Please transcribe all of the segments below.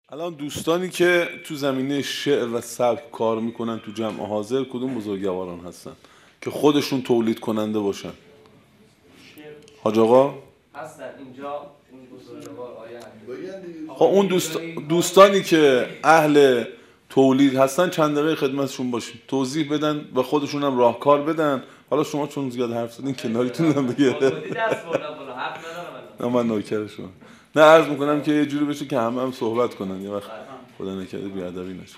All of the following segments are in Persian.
الان دوستانی که تو زمینه شعر و سبک کار میکنن تو جمع حاضر کدوم بزرگواران هستن که خودشون تولید کننده باشن؟ حاج آقا هستن اینجا این بزرگوار آیه خب اون دوستانی که اهل تولید هستن چند دقیقه خدمتشون باشیم توضیح بدن و خودشون هم راهکار بدن. حالا شما چون زیاد حرف زدین کنارتون هم دیگه دست بردم بالا حرف ندارم من نوکر شما. نه عرض میکنم که یه جوری بشه که همه هم صحبت کنن، یه وقت خدا نکرده بیادبی نشه.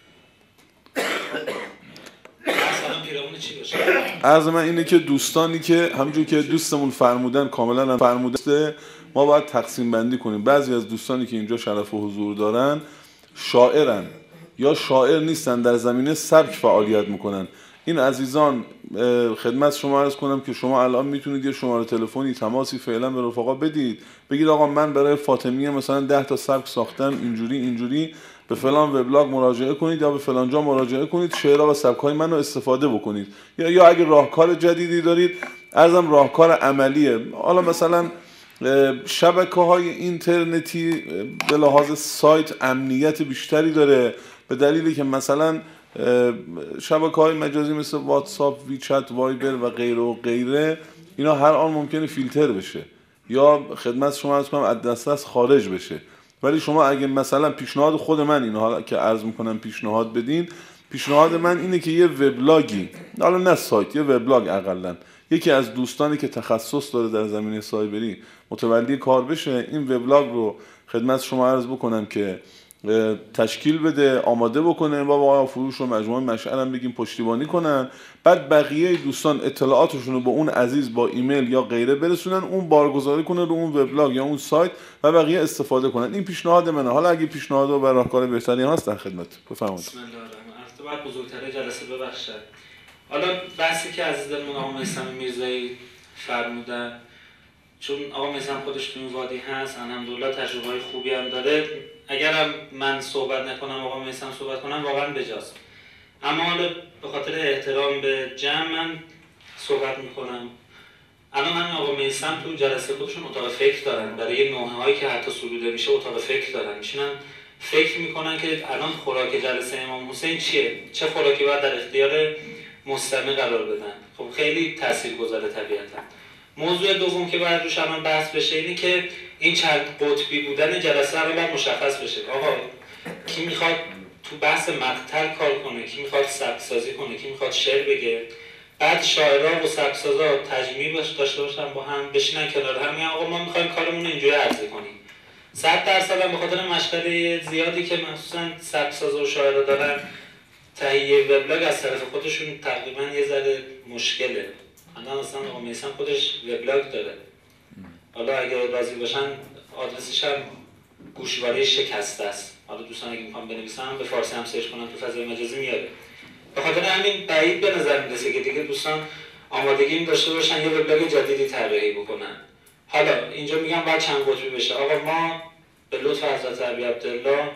عرض من اینه که دوستانی که همونجور که دوستمون فرمودن کاملا هم فرموده ما باید تقسیم بندی کنیم. بعضی از دوستانی که اینجا شرف و حضور دارن شاعرن یا شاعر نیستن، در زمینه سبک فعالیت میکنن. این عزیزان خدمت شما عرض کنم که شما الان میتونید یه شماره تلفنی تماسی فعلا به رفقا بدید، بگید آقا من برای فاطمیه مثلا 10 تا سبک ساختم اینجوری به فلان وبلاگ مراجعه کنید یا به فلان جا مراجعه کنید، شعرها و سبک‌های منو استفاده بکنید. یا اگه راهکار جدیدی دارید، ارزم راهکار عملیه. حالا مثلا شبکه‌های اینترنتی به لحاظ سایت امنیت بیشتری داره، به دلیلی که مثلا شبکه‌های مجازی مثل واتساپ، ویچت، وایبر و غیره و غیره اینا هر آن ممکنه فیلتر بشه یا خدمت شما عرض کنم از دسترس خارج بشه. ولی شما اگه مثلا پیشنهاد خود من اینها که عرض میکنم پیشنهاد بدین، پیشنهاد من اینه که یه وبلاگی، حالا نه سایت، یه وبلاگ اقلن یکی از دوستانی که تخصص داره در زمینه سایبری متولی کار بشه، این وبلاگ رو خدمت شما عرض بکنم که تشکیل بده، آماده بکنه، با فروش و مجموعه مشعل هم بگیم پشتیبانی کنن، بعد بقیه دوستان اطلاعاتشون رو به اون عزیز با ایمیل یا غیره برسونن، اون بارگذاری کنه رو اون وبلاگ یا اون سایت و بقیه استفاده کنن. این پیشنهاد منه. حالا اگه پیشنهاد و راهکار بهتری هست در خدمت. بفرمایید. بسم الله الرحمن الرحیم. بزرگتر جلسه ببخشید. حالا بحثی که عزیزمون آقا میثم میرزایی فرمودن، چون آقا میثم خودش تو این وادی هست الحمدلله تجربه‌های خوبی هم داره، اگرم من صحبت نکنم آقا میثم صحبت کنم واقعا بجاست، اما حالا به خاطر احترام به جمع من صحبت میکنم. الان همین آقا میثم تو جلسه خودشون اتاق فکر دارن، برای نوحه‌هایی که حتی سروده میشه اتاق فکر دارن، میشینن فکر میکنن که الان خوراک جلسه امام حسین چیه، چه خوراکی باید در اختیار مستمع قرار بدن. خب خیلی تاثیرگذاره طبیعتا. موضوع دوم که باید روش الان بحث بشه اینه که این چند قطبی بودن جلسه رو باید مشخص بشه. آقا کی میخواد تو بحث مقطع کار کنه، کی میخواد سبک سازی کنه، کی میخواد شعر بگه، بعد شاعرها و سبکسازا تجمیع داشته باشن با هم بشینن کنار هم میگن آقا ما میخوایم کارمون رو اینجوری عرضه کنیم. 100% هم به خاطر مشغله زیادی که مخصوصا سبکسازا و شاعرها دارن تهیه وبلاگ از طرف خودشون تقریبا یه ذره مشکله. الان اصلا آقا میثم خودش وبلاگ داره، حالا اگه راضی باشن آدرسش هم گوشواره شکسته است. حالا دوستان اگه میخوام بنویسن به فارسی هم سرچ کنن تو فضای مجازی میاره. به خاطر همین بعید به نظر میرسه که دیگه دوستان آمادگی این داشته باشن یه وبلاگ جدیدی طراحی بکنن. حالا اینجا میگم باید چند قطبی بشه. آقا ما به لطف حضرت ابی عبدالله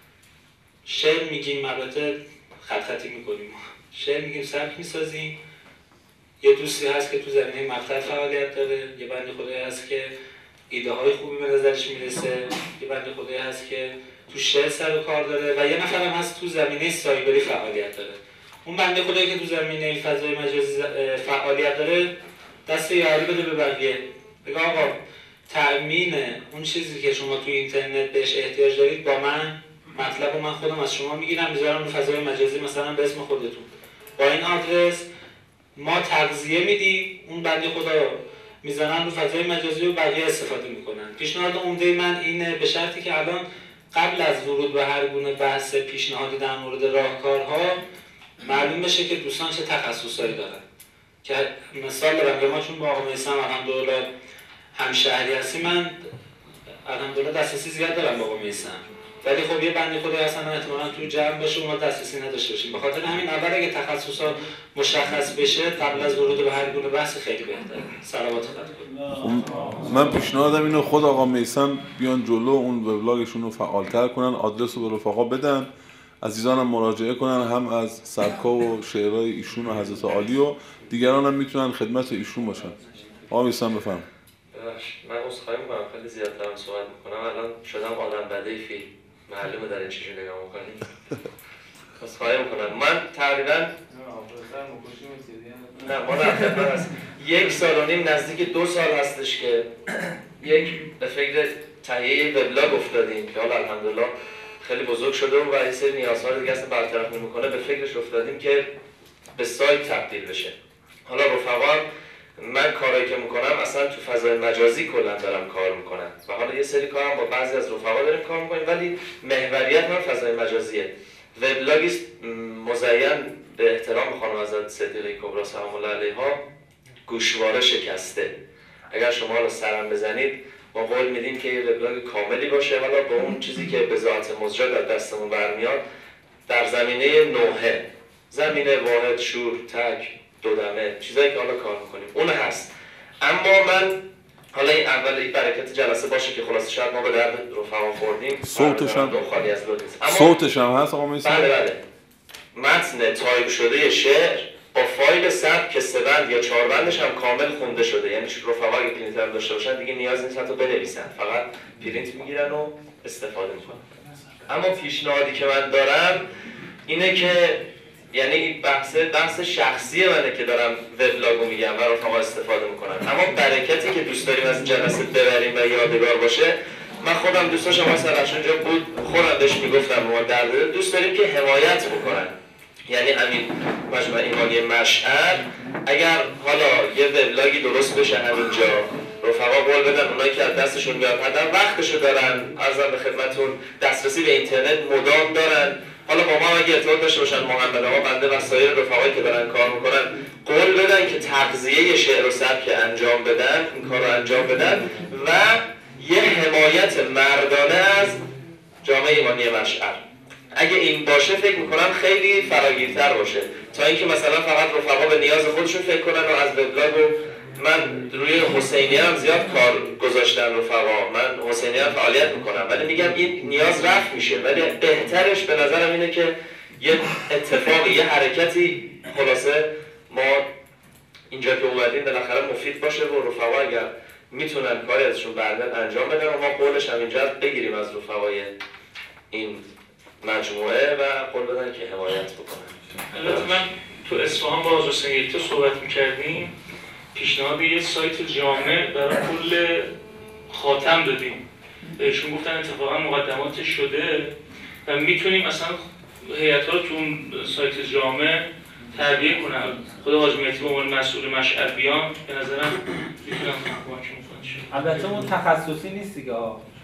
شعر میگیم، البته خطی میکنیم، شعر میگیم، سبک میسازیم. یه دوستی هست که تو زمینه مقطع فعالیت داره، یه بنده خدایی هست که ایده های خوبی به نظرش میرسه، یه بنده خدایی هست که تو شعر سر و کار داره و یه نفر هم هست تو زمینه سایبری فعالیت داره. اون بنده خدایی که تو زمینه فضای مجازی فعالیت داره دست یاری بده به بقیه، بگه آقا تأمین اون چیزی که شما تو اینترنت بهش احتیاج دارید با من، مطلب من خودم از شما میگیرم میذارم رو فضای مجازی مثلا به اسم خودتون، با این آدرس ما تغذیه میدیم، اون بنده خدا میزنن رو فضای مجازی و بقیه استفاده میکنن. پیشنهاد عمده من اینه، به شرطی که الان قبل از ورود به هر گونه بحث پیشنهادی در مورد راهکارها معلوم بشه که دوستان چه تخصصایی دارن. که مثال دارم که ما چون با آقا میثم الحمدلله همشهری هستیم، من الحمدلله دسترسی زیاد دارم با آقا میثم، ولی خب یه بنده خدایی هستن احتمالاً تو جمع باشه و ما دسترسی نداشته باشیم. به خاطر همین اول اگه تخصصا مشخص بشه قبل از ورود به هر گونه بحث خیلی بهتره. صلوات خدا. من پیشنهادم اینه خود آقا میثم بیان جلو اون وبلاگشون رو فعالتر کنن، آدرس رو به رفقا بدن، عزیزانم مراجعه کنن، هم از سبکا و شعرهای ایشون و حضرت عالی و دیگران هم میتونن خدمت ایشون باشن. آقا میثم بفهم. من عذرخواهی میکنم خیلی زیاد دارم صحبت میکنم، الان شدم آدم بده فیلم. معلومه در این چیزی نگاه میکنیم. پس خواهی میکنم من تقریبا نه ما در خدمت هست 1.5 سال نزدیک 2 سال هستش که یک به فکر تهیه وبلاگ افتادیم که حالا الحمدلله خیلی بزرگ شده و این سری نیازها رو دیگه اصلا برطرف نمی‌کنه. به فکرش افتادیم که به سایت تبدیل بشه. حالا رفقا من کارایی که میکنم اصلا تو فضای مجازی کلا دارم کار میکنم و حالا یه سری کارم با بعضی از رفقا داریم کار میکنیم ولی محوریت من فضای مجازیه. وبلاگی مزین به احترام خانم حضرت صدیقه کبرا سلام الله علیها گوشواره شکسته. اگر شما حالا سرم بزنید ما قول میدیم که یه وبلاگ کاملی باشه حالا با اون چیزی که به ذات مزجا در دستمون برمیاد در زمینه نوحه، زمینه واحد، شور، تک، دودمه، چیزایی که حالا کار میکنیم اون هست. اما من حالا این اول این برکت جلسه باشه که خلاص شاید ما به درد رفقا خوردیم. صوتش هم خالی از لطف نیست. صوتش هم هست آقا میسن؟ بله. متن تایپ شده شعر با فایل ثبت که 3 بند یا 4 بندش هم کامل خونده شده، یعنی رفقا اگه پرینتر داشته باشن دیگه نیاز نیست حتی بنویسن، فقط پرینت میگیرن و استفاده میکنن. اما پیشنهادی که من دارم اینه که یعنی بحث شخصی منه که دارم وبلاگو میگم و رفقا استفاده میکنن، اما برکتی که دوست داریم از این جلسه ببریم و یادگار باشه، من خودم دوست داشتم مثلا اونجا بود خودم بهش میگفتم ما درد دوست داریم که حمایت بکنن. یعنی همین مجمع ایمانی مشعر اگر حالا یه وبلاگی درست بشه همینجا رفقا قول بدن اونایی که از دستشون میاد حداقل وقتشو دارن، عرضم به خدمتتون دسترسی به اینترنت مدام دارن، حالا با ما اگه ارتباط داشته باشن محمد آقا بنده و سایر رفقایی که دارن کار میکنن قول بدن که تغذیه شعر و سبک انجام بدن، این کار رو انجام بدن و یه حمایت مردانه از جامعه ایمانی مشعر. اگه این باشه فکر میکنم خیلی فراگیرتر باشه تا اینکه مثلا فقط رفقا به نیاز خودشون فکر کنن و از وبلاگ و من روی حسینیه هم زیاد کار گذاشتم رفقا، من حسینیه هم فعالیت میکنم ولی میگم این نیاز رفت میشه، ولی بهترش به نظرم اینه که یه اتفاقی یه حرکتی خلاصه ما اینجا که اومدیم بالاخره مفید باشه و رفقا اگر میتونن کاری ازشون برمیاد انجام بدن و ما قولش هم اینجا بگیریم از رفقای این مجموعه و قول بدن که حمایت بکنن. البته من تو اصفهان با حضور سنگیتا صحبت میکردیم، پیشنهاد یه سایت جامع برای کل خاتم دادیم، بهشون گفتن اتفاقا مقدماتش شده و میتونیم اصلا هیئت‌ها رو تو اون سایت جامع تربیه کنن. خود حاج مهدی به عنوان مسئول مشعر بیان به نظرم میتونم کمک کنم. البته اون تخصصی نیست دیگه،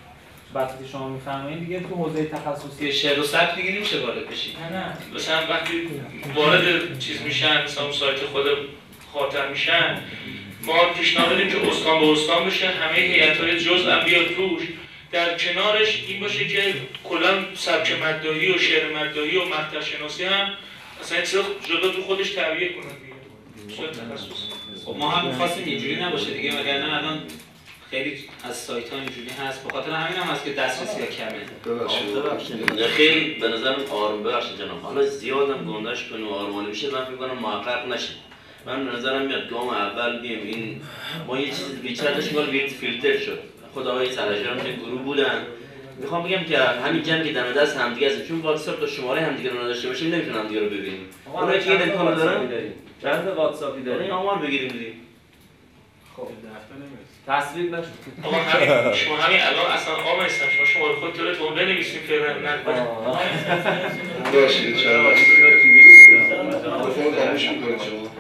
وقتی شما میفهمین دیگه تو حوزه تخصصی شعر و سبک دیگه نمیشه وارد بشی. نه مثلا وقتی وارد چیز میشن، مثلا اون سایت خود خاطر میشن، ما پیشنهاد دادیم که استان به استان بشه، همه هیئت‌های جزء هم بیاد توش، در کنارش این باشه که کلا سبک مداحی و شعر مداحی و مقطع شناسی هم اصلا این چیز جدا تو خودش تربیه کنه دیگه. صورت تخصص. خب ما هم می‌خواستیم اینجوری نباشه دیگه، وگرنه الان خیلی از سایت‌ها اینجوری هست، به خاطر همین هم هست که دسترسی کمه. ببخشید خیلی به نظرم آروم ببخشید جناب، حالا زیادم گندش کنه و آرومانه بشه من فکر کنم موفق نشه. من به نظرم میاد گام اول بیم این ما یه چیز بیچاره داشتیم که بیت فیلتر شد. خدای سرجرم که گروه بودن، میخوام بگم که همین جمع که دم دست همدیگه است، چون واتساپ تا شماره همدیگه رو نداشته باشیم نمیتونن همدیگه رو ببینیم. اونایی که این امکانو دارن چند واتساپی داریم آمار بگیریم دیگه. خب تصویر نشد. آقا همین شما همین الان اصلا آقا هستم شما شماره خودتون بنویسید فعلا نکنید. باشید چند وقت تلفن خاموش می‌کنید شما.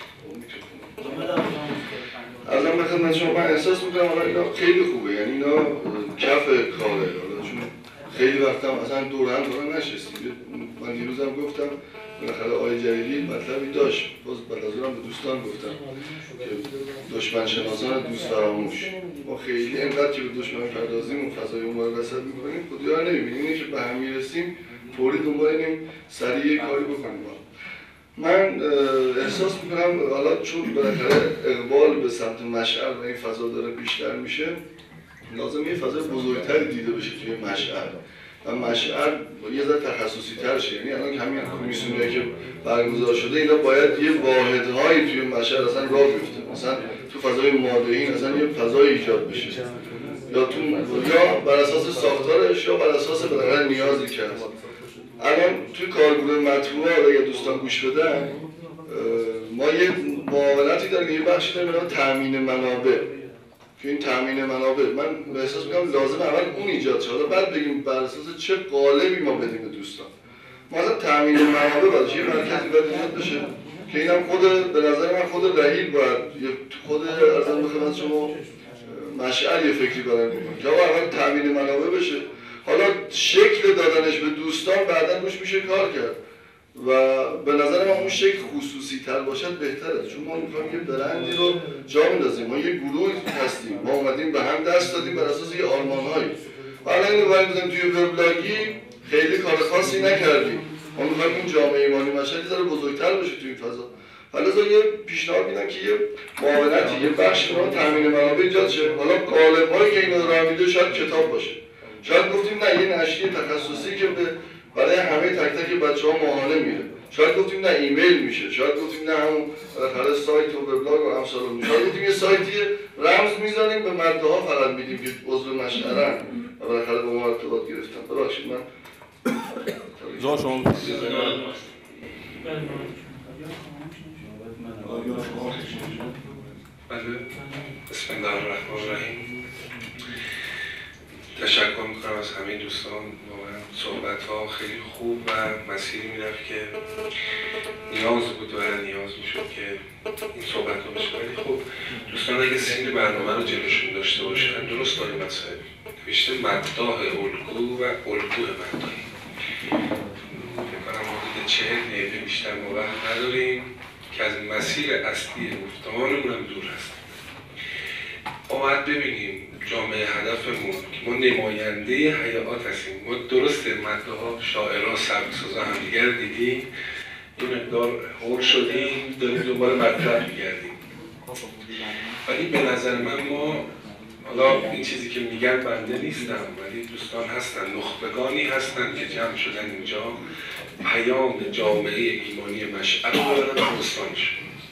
از من خدمت شما من احساس می‌کنم حالا اینا خیلی خوبه، یعنی اینا کف کاره، چون خیلی وقتم اصلا دور هم نشستیم. من دیروزم گفتم بالاخره آقای جلیلی مطلبی داشت، باز بعد از اونم به دوستان گفتم که دشمن شناسان دوست فراموش. ما خیلی اینقدر که به دشمن پردازیم و فضای اون رو رصد می‌کنیم خودی‌ها نمی‌بینیم، اینه که به هم میرسیم فوری دنبال اینیم سریع کاری بکنیم. من احساس میکنم حالا چون بالاخره اقبال به سمت مشعر و این فضا داره بیشتر میشه، لازم یه فضای بزرگتری دیده بشه توی مشعر و مشعر یه ذره تخصصی تر شه. یعنی الان همین کمیسیونایی که برگزار شده اینا باید یه واحدهایی توی مشعر اصلا راه بیفته، مثلا تو فضای ماده‌ای اصلا یه فضای ایجاد بشه یا بر اساس ساختارش یا بر اساس بالاخره نیازی که هست. الان توی کارگروه مطبوعات اگه دوستان گوش بدن ما یه معاونتی داریم، یه بخشی داریم به نام تامین منابع که این تامین منابع من به احساس میکنم لازم اول اون ایجاد شه، بعد بگیم بر اساس چه قالبی ما بدیم به دوستان. ما اصلا تامین منابع باید یه مرکزی باید ایجاد بشه که اینم خود به نظر من خود رهیل باید خود ارزم به خدمت شما مشعل یه فکری برای میکنه که اول تامین منابع بشه. حالا شکل دادنش به دوستان بعداً روش میشه کار کرد و به نظر من اون شکل خصوصی تر باشد بهتره، چون ما میخوایم یه برندی رو جا میندازیم. ما یه گروه هستیم، ما اومدیم به هم دست دادیم بر اساس یه آرمان‌هایی. حالا اینو بریم توی وبلاگی خیلی کار خاصی نکردیم. ما میخوایم این جامعه ایمانی مشهد یه ذره بزرگتر بشه توی این فضا. حالا یه پیشنهاد میدم که یه معاونتی یه بخشی رو تامین منابع ایجاد شه. حالا قالب‌هایی که اینا رو میده شاید کتاب باشه. شاید گفتیم نه یه نشریه تخصصی که برای همه تک تک بچه‌ها ماهانه میره. شاید گفتیم نه ایمیل میشه. شاید گفتیم نه همون بالاخره سایت و وبلاگ و امثال اون. شاید گفتیم یه سایتی رمز میذاریم به مده‌ها فقط میدیم که عضو مشعرن و بالاخره با ما ارتباط گرفتن. ببخشید من جا شما بله، بسم الله الرحمن الرحیم. تشکر میکنم از همه دوستان. واقعا صحبت ها خیلی خوب و مسیری میرفت که نیاز بود و نیاز میشد که این صحبت ها بشه. ولی خب دوستان اگه سین برنامه رو جلوشون داشته باشن درست داری مسائل نوشته مداح الگو و الگوه مداحی. میکنم حدود 40 دقیقه بیشتر ما وقت نداریم که از مسیر اصلی گفتمانمون هم دور هست. ما باید ببینیم جامعه هدفمون که ما نماینده حیات هستیم. ما درسته مده‌ها، شاعرها، سبکسازا همدیگر دیدیم، این مقدار هول شدیم، داریم دوباره مطرح می‌گردیم. ولی به نظر من ما حالا این چیزی که میگن بنده نیستم، ولی دوستان هستن، نخبگانی هستن که جمع شدن اینجا پیام جامعه ایمانی مشعل رو بردن دوستانش.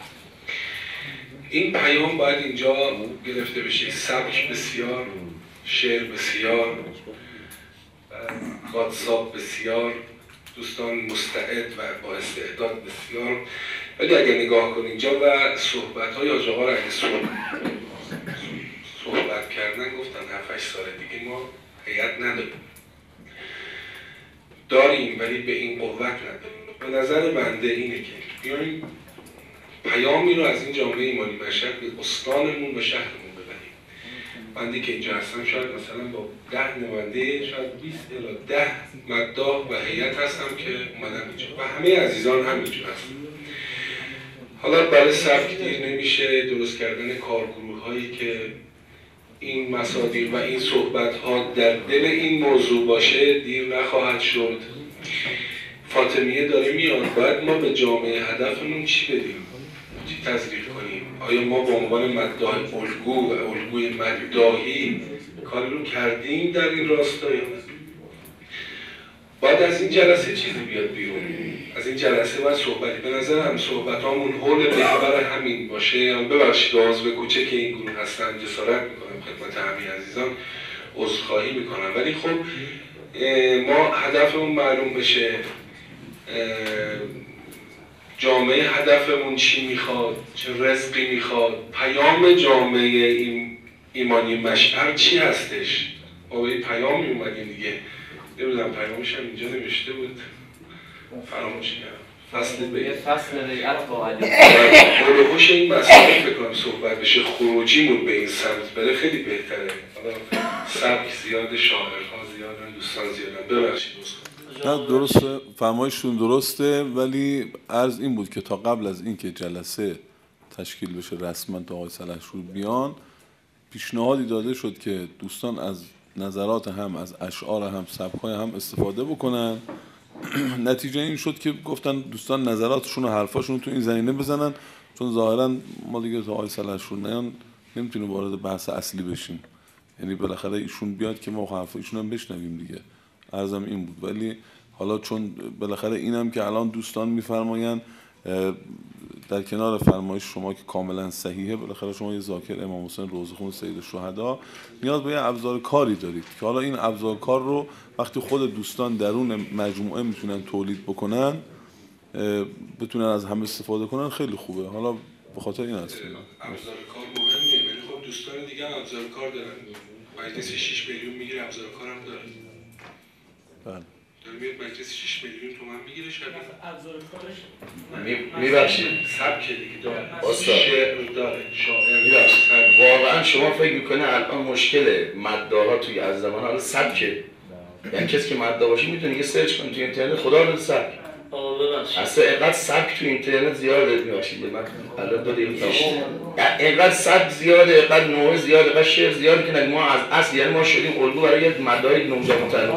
این پیام باید اینجا گرفته بشه. سبک بسیار، شعر بسیار، واتساپ بسیار، دوستان مستعد و با استعداد بسیار. ولی اگر نگاه کنید اینجا و صحبت‌های حاج آقا را اگه صحبت کردن گفتن 7-8 سال دیگه ما هیئت نداریم. داریم ولی به این قوت نداریم. به نظر بنده اینه که بیاییم پیامی رو از این جامعه ایمانی مشهد به استانمون و شهرمون ببریم. بنده که اینجا هستم شاید مثلا با 10 نماینده، شاید 20 الی 10 مداح و هیئت هستم که اومدم اینجا و همه عزیزان هم اینجا هستن. حالا برای سبک دیر نمیشه. درست کردن کارگروه هایی که این مصادیق و این صحبت ها در دل این موضوع باشه دیر نخواهد شد. فاطمیه داره میاد، باید ما به جامعه هدفمون چی بدیم؟ چی تزریق کنیم؟ آیا ما به عنوان مداح الگو و الگوی مداحی کاری رو کردیم در این راستا یا نه؟ باید از این جلسه چیزی بیاد بیرون. از این جلسه باید صحبتی. به نظرم صحبتامون حول محور همین باشه. ببخشید عضو کوچک این گروه هستن، جسارت میکنم خدمت همه عزیزان عذرخواهی میکنم، ولی خب ما هدفمون معلوم بشه. جامعه هدفمون چی میخواد، چه رزقی میخواد، پیام جامعه ایمانی مشعل چی هستش. ما به این پیامی اومدیم دیگه. نمیدونم پیامش هم اینجا نوشته بود، فراموش کردم. فصل ریعت با علی بلوحوش این مسئله فکر کنم صحبت بشه، خروجیمون به این سمت بره خیلی بهتره. حالا سبک زیاد، شاعرها زیادن، دوستان زیادن. ببخشید نه درسته، فرمایشتون درسته، ولی عرض این بود که تا قبل از اینکه جلسه تشکیل بشه رسما تا آقای سلحشور بیان، پیشنهادی داده شد که دوستان از نظرات هم، از اشعار هم، سبک‌های هم استفاده بکنن. نتیجه این شد که گفتن دوستان نظراتشون و حرفاشون تو این زمینه بزنن، چون ظاهرا ما دیگه تا آقای سلحشور نیان نمیتونیم وارد بحث اصلی بشیم. یعنی بالاخره ایشون بیاد که ما حرف ایشون هم بشنویم دیگه. عرضم این بود. ولی حالا چون بالاخره اینم که الان دوستان میفرمایند در کنار فرمایش شما که کاملا صحیحه، بالاخره شما یه ذاکر امام حسین روزخون سید الشهدا نیاز به یه ابزار کاری دارید که حالا این ابزار کار رو وقتی خود دوستان درون مجموعه میتونن تولید بکنن، بتونن از هم استفاده کنن، خیلی خوبه. حالا به خاطر این هست ابزار کار مهمه، ولی خب دوستان دیگه هم ابزار کار دارن. مجلس 6 میلیون میگیره، ابزار کار هم داره. بله. داره میاد مجلس 6 میلیون تومان میگیره شبیه. ابزار کارش میبخشید سبک دیگه داره. استاد. شعر داره، شاعر. میبخشید واقعا شما فکر میکنه الان مشکل مداها توی از زمان حالا سبکه؟ یعنی کسی که مدعا باشه میتونه یه سرچ کنه توی اینترنت خدا رو سبک. اصلا اینقدر سبک تو اینترنت زیاده، میبخشید من الان دو دقیقه اینقدر سبک زیاده، اینقدر نوع زیاده، اینقدر شعر زیاده که ما از اصل یعنی ما شدیم الگو برای یه مدعای نوجوان‌تر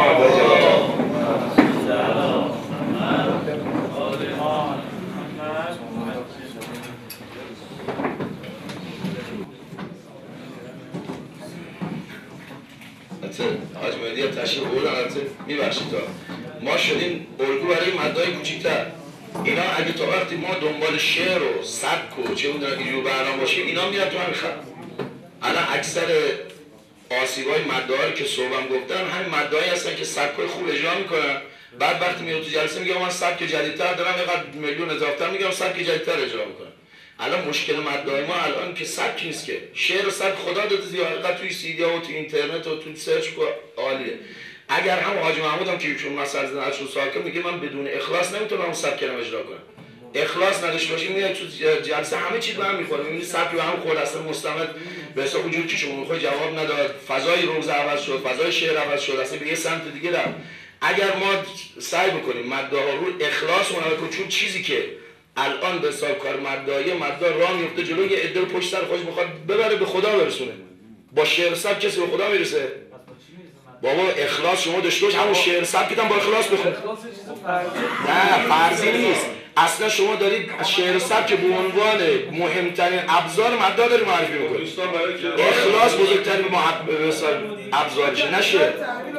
حاج مهدی هم تشریف بردن. البته میبخشید ما شدیم الگو برای مدعای کوچیک‌تر. اینا اگه تا وقتی ما دنبال شعر و سبک و چه می‌دونم اینجور برنامه باشیم، اینا میرن تو همین خط. الان اکثر آسیب‌های مدعا که صبحم گفتم همین مدعایی هستن که سبک‌های خوب اجرا میکنن، بعد وقتی میاد تو جلسه میگه من سبک جدیدتر دارم، اینقدر میلیون اضافه‌تر میگم سبک جدیدتر اجرا میکنم. الان مشکل مدعای ما الان که سبک نیست، که شعر و سبک خدا داده زیاد توی سیدی‌ها و تو اینترنت و تو سرچ عالیه. اگر هم حاج محمود هم که چون مثلا زناشو ساکن میگه من بدون اخلاص نمیتونم اون سبک رو اجرا کنم. اخلاص نداشته باشیم میاد تو جلسه همه چیز به هم میخوره، میبینی سبک به هم خورد، اصلا مستمد به حساب اونجوری که شما میخوای جواب نداد، فضای روز عوض شد، فضای شعر عوض شد، اصلا به یه سمت دیگه رفت. اگر ما سعی بکنیم مدعا رو اخلاص اونها کنیم، چون چیزی که الان به حساب کار مدعا راه میفته جلوی یه عده پشت سر خودش میخواد ببره به خدا برسونه. با شعر سبک کسی به خدا میرسه؟ بابا اخلاص شما داشته باش، همون شعر سبکت هم با اخلاص بخون. نه فرضی نیست. اصلا شما دارید شعر سبک به عنوان مهمترین ابزار مدعا داری معرفی میکنید. اخلاص بزرگترین ابزارشه، نه شعر.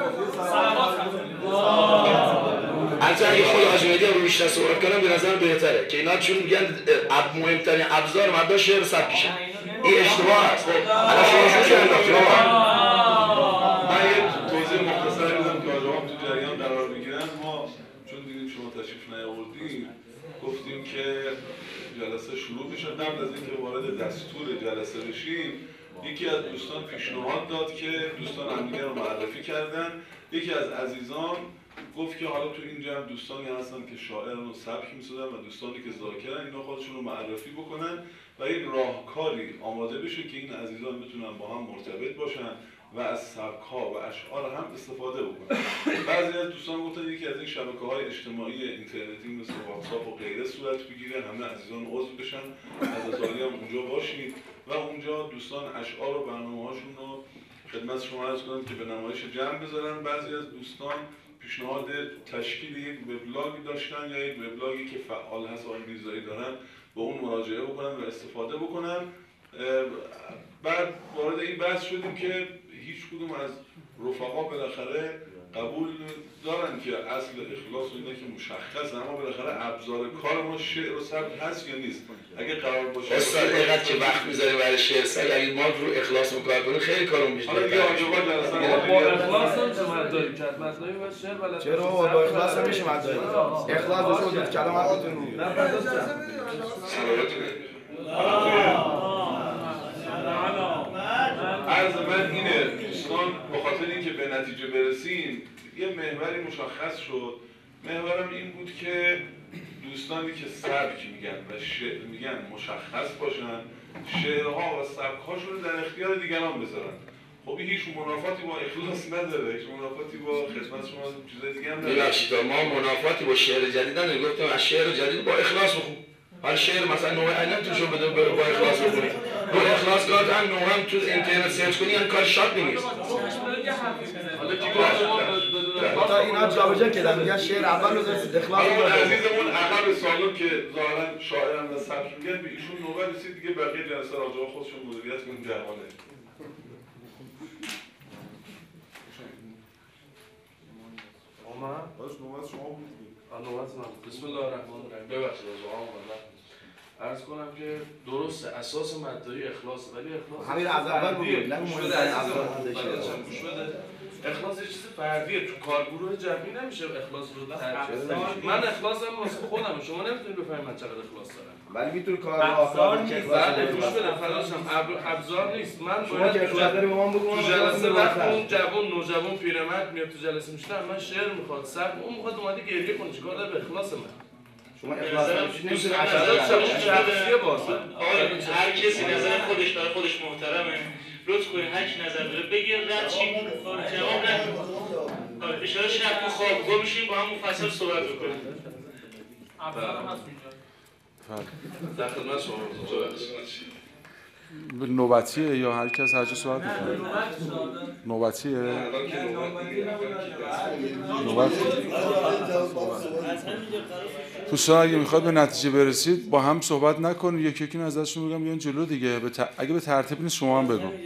البته اگه خود حاج مهدی رو بیشتر صحبت کنم به نظر بهتره که اینا چون میگن مهمترین ابزار مدعا شعر سبکشه. این اشتباه است. الان شما شو انداختی من یه توضیح مختصری بدم که آجام تو جریان قرار بگیرن. ما چون دیدیم شما تشریف نیاوردیم گفتیم که جلسه شروع میشه. قبل از اینکه وارد دستور جلسه بشیم یکی از دوستان پیشنهاد داد که دوستان همدیگه رو معرفی کردن. یکی از عزیزان گفت که حالا تو این جمع دوستانی هستن که شاعرن و سبک می‌سازن و دوستانی که ذاکرن، اینا خودشون رو معرفی بکنن و یک راهکاری آماده بشه که این عزیزان بتونن با هم مرتبط باشن و از سبک‌ها و اشعار هم استفاده بکنن. بعضی از دوستان گفتن یکی از این شبکه‌های اجتماعی اینترنتی مثل واتساپ و غیره صورت بگیره، همه عزیزان عضو بشن، از ازاری هم اونجا باشید و اونجا دوستان اشعار و برنامه‌هاشون رو خدمت شما عرض کنن که به نمایش جمع بذارن. بعضی از دوستان پیشنهاد تشکیل یک وبلاگی داشتن یا یک وبلاگی که فعال هست و آقای میرزایی دارن به اون مراجعه بکنن و استفاده بکنن. بعد وارد این بحث شدیم که هیچ کدوم از رفقا بالاخره قبول دارن که اصل اخلاص و اینه که مشخصه، اما بالاخره ابزار کار ما شعر و سبک هست یا نیست. اگه قرار باشه استاد اینقدر که وقت میذاره برای شعر سبک، اگه ما رو اخلاص کار کنیم خیلی کارون بیشتر. حالا دیگه آجوبا جلسه با اخلاص هم چه مدعایی کرد؟ مدعایی و شعر بلد. چرا با اخلاص هم میشه مدعایی؟ اخلاص بشه بود کلامتون رو. نه پرداز عرض من اینه دوستان، به خاطر اینکه به نتیجه برسیم یه محوری مشخص شد. محورم این بود که دوستانی که سبک میگن و شعر میگن مشخص باشن، شعرها و سبکهاشون رو در اختیار دیگران بذارن. خب هیچ منافاتی با اخلاص نداره، هیچ منافاتی با خدمت شما چیزای دیگه هم نداره. ببخشید ما منافاتی با شعر جدید نداریم. گفتم از شعر جدید با اخلاص بخون. حالا شعر مثلا نوع عینت توشو بده با اخلاص بخونی. با اخلاص کار هم نوع هم تو اینترنت سرچ کنی یعنی کار شاد نیست. حالا اینا جابجا کردن میگن شعر اول رو دست اخلاص اون عزیزمون عقب سالن که ظاهرا شاعرن و سبک میگن به ایشون نوبت رسید دیگه بقیه جلسه راجع به خودشون مدیریت کنن جوانه. باش نوبت شما بود. نوبت من. بسم الله الرحمن الرحیم. ببخشید از آقا عرض کنم که درسته اساس مدعی اخلاصه ولی اخلاص همین از اول بود نه گوش بده عزیزم گوش بده اخلاص یه چیز فردیه تو کارگروه جمعی نمیشه اخلاص رو تعریف. من اخلاصم واسه خودم شما نمیتونید بفهمید من چقدر اخلاص دارم ولی میتونی کار آفرین که بله گوش بده فراشم ابزار نیست من شما که اخلاص داری به من بگو تو جلسه وقت اون جوون نوجوان پیرمرد میاد تو جلسه میشینه من شعر میخواد صبر اون میخواد اومده گریه کنه چیکار داره به اخلاص من شما اخلاص نمیشه شخصیه بازه هر کسی نظر خودش داره خودش محترمه لطف کنید هر کی نظر داره بگیر رد چی جواب ندید اشاره شب تو خوابگاه میشیم با هم مفصل صحبت بکنیم در خدمت شما نوبتیه یا هر کس هر چه صحبت می‌کنه نوبتیه دوستان اگه میخواد به نتیجه برسید با هم صحبت نکنید یکی یکی نظرشون بگم بیان جلو دیگه اگه به ترتیب نیست شما هم بگو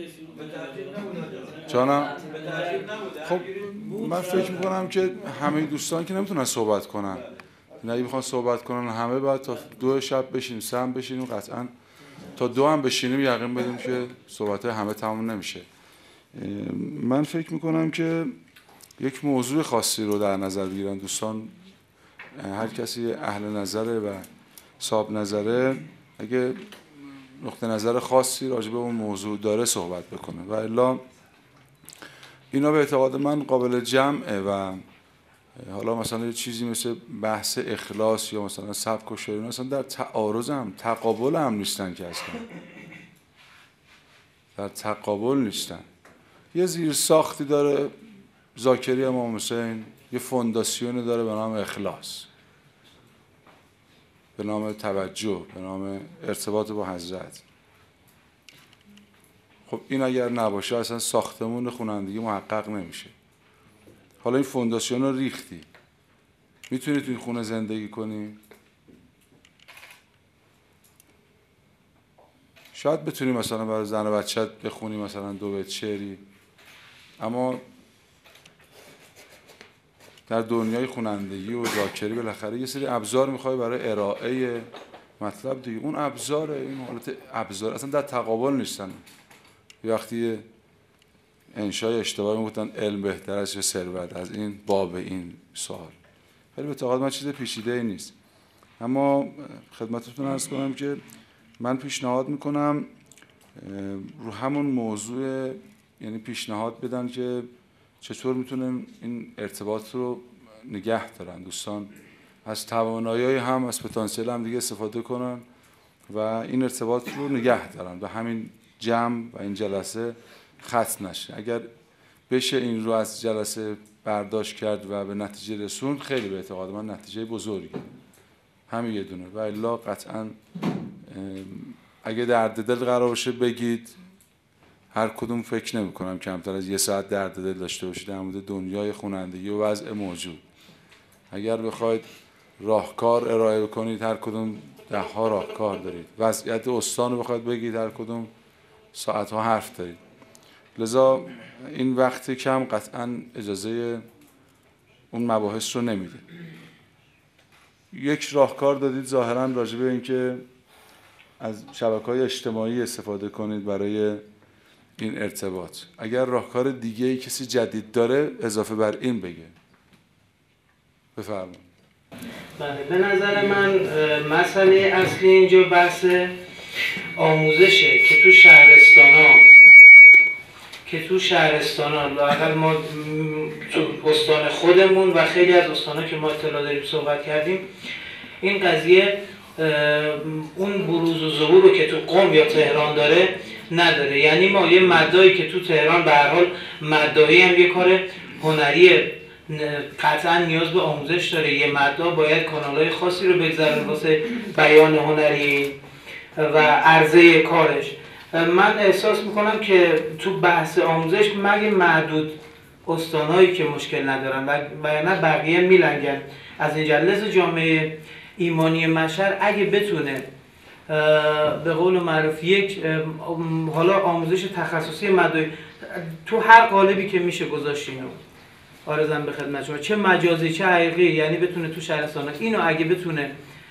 جانم خب من فکر میکنم که همه دوستان که نمیتونن صحبت کنن نه اگه میخوان صحبت کنن همه باید تا 2 شب بشینیم 3 هم بشینیم قطعا تا 2 هم بشینیم یقین بدیم که صحبت همه تموم نمیشه. من فکر میکنم که یک موضوع خاصی رو در نظر بگیرن دوستان هر کسی اهل نظره و صاحب نظره اگه نقطه نظر خاصی راجع به اون موضوع داره صحبت بکنه و الا اینا به اعتقاد من قابل جمعه و حالا مثلا یه چیزی مثل بحث اخلاص یا مثلا سبک و شعر مثلا در تعارض هم تقابل هم نیستن که اصلا در تقابل نیستن یه زیر ساختی داره ذاکری امام حسین یه فونداسیونی داره به نام اخلاص به نام توجه به نام ارتباط با حضرت خب این اگر نباشه اصلا ساختمون خوانندگی محقق نمیشه حالا این فونداسیون رو ریختی میتونی تو این خونه زندگی کنی شاید بتونی مثلا برای زن و بچت بخونی مثلا 2 بیت شعری اما در دنیای خوانندگی و ذاکری بالاخره یه سری ابزار میخوای برای ارائه مطلب دیگه اون ابزاره این حالت ابزار اصلا در تقابل نیستن وقتی انشای اشتباهی میگفتن علم بهتر است یا ثروت از این باب این سوال ولی به اعتقاد من چیز پیچیده ای نیست اما خدمتتون عرض کنم که من پیشنهاد میکنم رو همون موضوع یعنی پیشنهاد بدن که چطور میتونن این ارتباط رو نگه دارن دوستان از توانایی هم از پتانسیل هم دیگه استفاده کنن و این ارتباط رو نگه دارن و همین جمع و این جلسه ختم نشه اگر بشه این رو از جلسه برداشت کرد و به نتیجه رسوند خیلی به اعتقاد من نتیجه بزرگی همین یه دونه و الا قطعا اگه درد دل قرار باشه بگید هر کدوم فکر نمی کنم کمتر از 1 ساعت درد دل داشته باشید در مورد دنیای خوانندگی و وضع موجود اگر بخواید راهکار ارائه کنید هر کدوم 10 ها راهکار دارید وضعیت استان رو بخواید بگید هر کدوم ساعت ها حرف دارید لذا این وقت کم قطعا اجازه اون مباحث رو نمیده یک راهکار دادید ظاهرا راجع به اینکه از شبکه‌های اجتماعی استفاده کنید برای این ارتباط اگر راهکار دیگه‌ای کسی جدید داره اضافه بر این بگه بفرمایید بله به نظر من مسئله اصلی اینجا بحث آموزشه که تو شهرستانا لااقل ما تو استان خودمون و خیلی از استانا که ما اطلاع داریم صحبت کردیم این قضیه اون بروز و ظهور رو که تو قم یا تهران داره نداره یعنی ما یه مدایی که تو تهران به هر حال مدایی هم یه کار هنری قطعا نیاز به آموزش داره یه مدا باید کانال‌های خاصی رو بگذارن واسه بیان هنری و عرضه کارش من احساس میکنم که تو بحث آموزش مگه معدود استانهایی که مشکل ندارن و نه بقیه میلنگن از این جلسه جامعه ایمانی مشهد اگه بتونه به قول معروف یک حالا آموزش تخصصی مدایی تو هر قالبی که میشه گذاشت اینو آرزم به خدمت شما چه مجازی چه حقیقی یعنی بتونه تو شهرستانات اینو اگه بتونه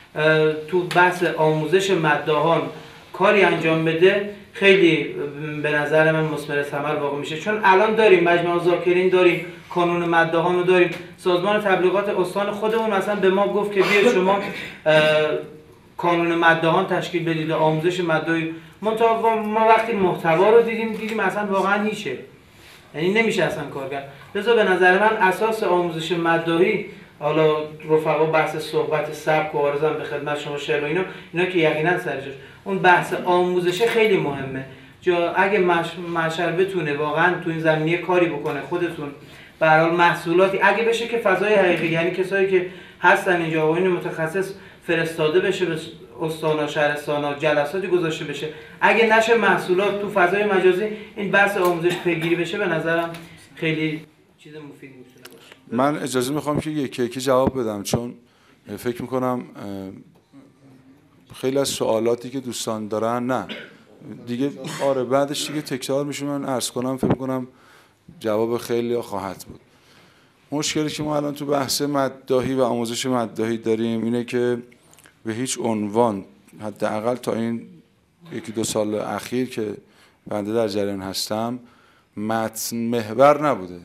تو بحث آموزش مداحان کاری انجام بده، خیلی به نظر من مثمر ثمر واقع میشه. چون الان داریم مجمع ذاکرین، داریم قانون مداحان رو داریم، سازمان تبلیغات استان خودمون مثلا به ما گفت که بیاید شما قانون مداحان تشکیل بدید، آموزش مداحی. ما وقتی محتوا رو دیدیم اصلا واقعا هیچه، یعنی نمیشه اصلا کار کرد. لذا به نظر من اساس آموزش مداحی، حالا رفقا بحث صحبت سبک و عارضم به خدمت شما شعر و اینا که یقینا سرجاش، اون بحث آموزش خیلی مهمه. اگه معشر بتونه واقعا تو این زمینه کاری بکنه، خودتون به هر حال محصولاتی اگه بشه که فضای حقیقی، یعنی کسایی که هستن اینجا آقایون متخصص فرستاده بشه به استانا، شهرستانا، جلساتی گذاشته بشه، اگه نشه محصولات تو فضای مجازی این بحث آموزش پیگیری بشه، به نظرم خیلی چیز مفیدی میتونه باشه. من اجازه میخوام که یکی یکی جواب بدم، چون فکر میکنم خیلی از سوالاتی که دوستان دارن نه دیگه آره بعدش دیگه تکرار میشه، من عرض کنم فکر کنم جواب خیلی خواهد بود. مشکلی که ما الان تو بحث مداحی و آموزش مداحی داریم اینه که به هیچ عنوان حداقل تا این یکی دو سال اخیر که بنده در جریان هستم متن محور نبوده،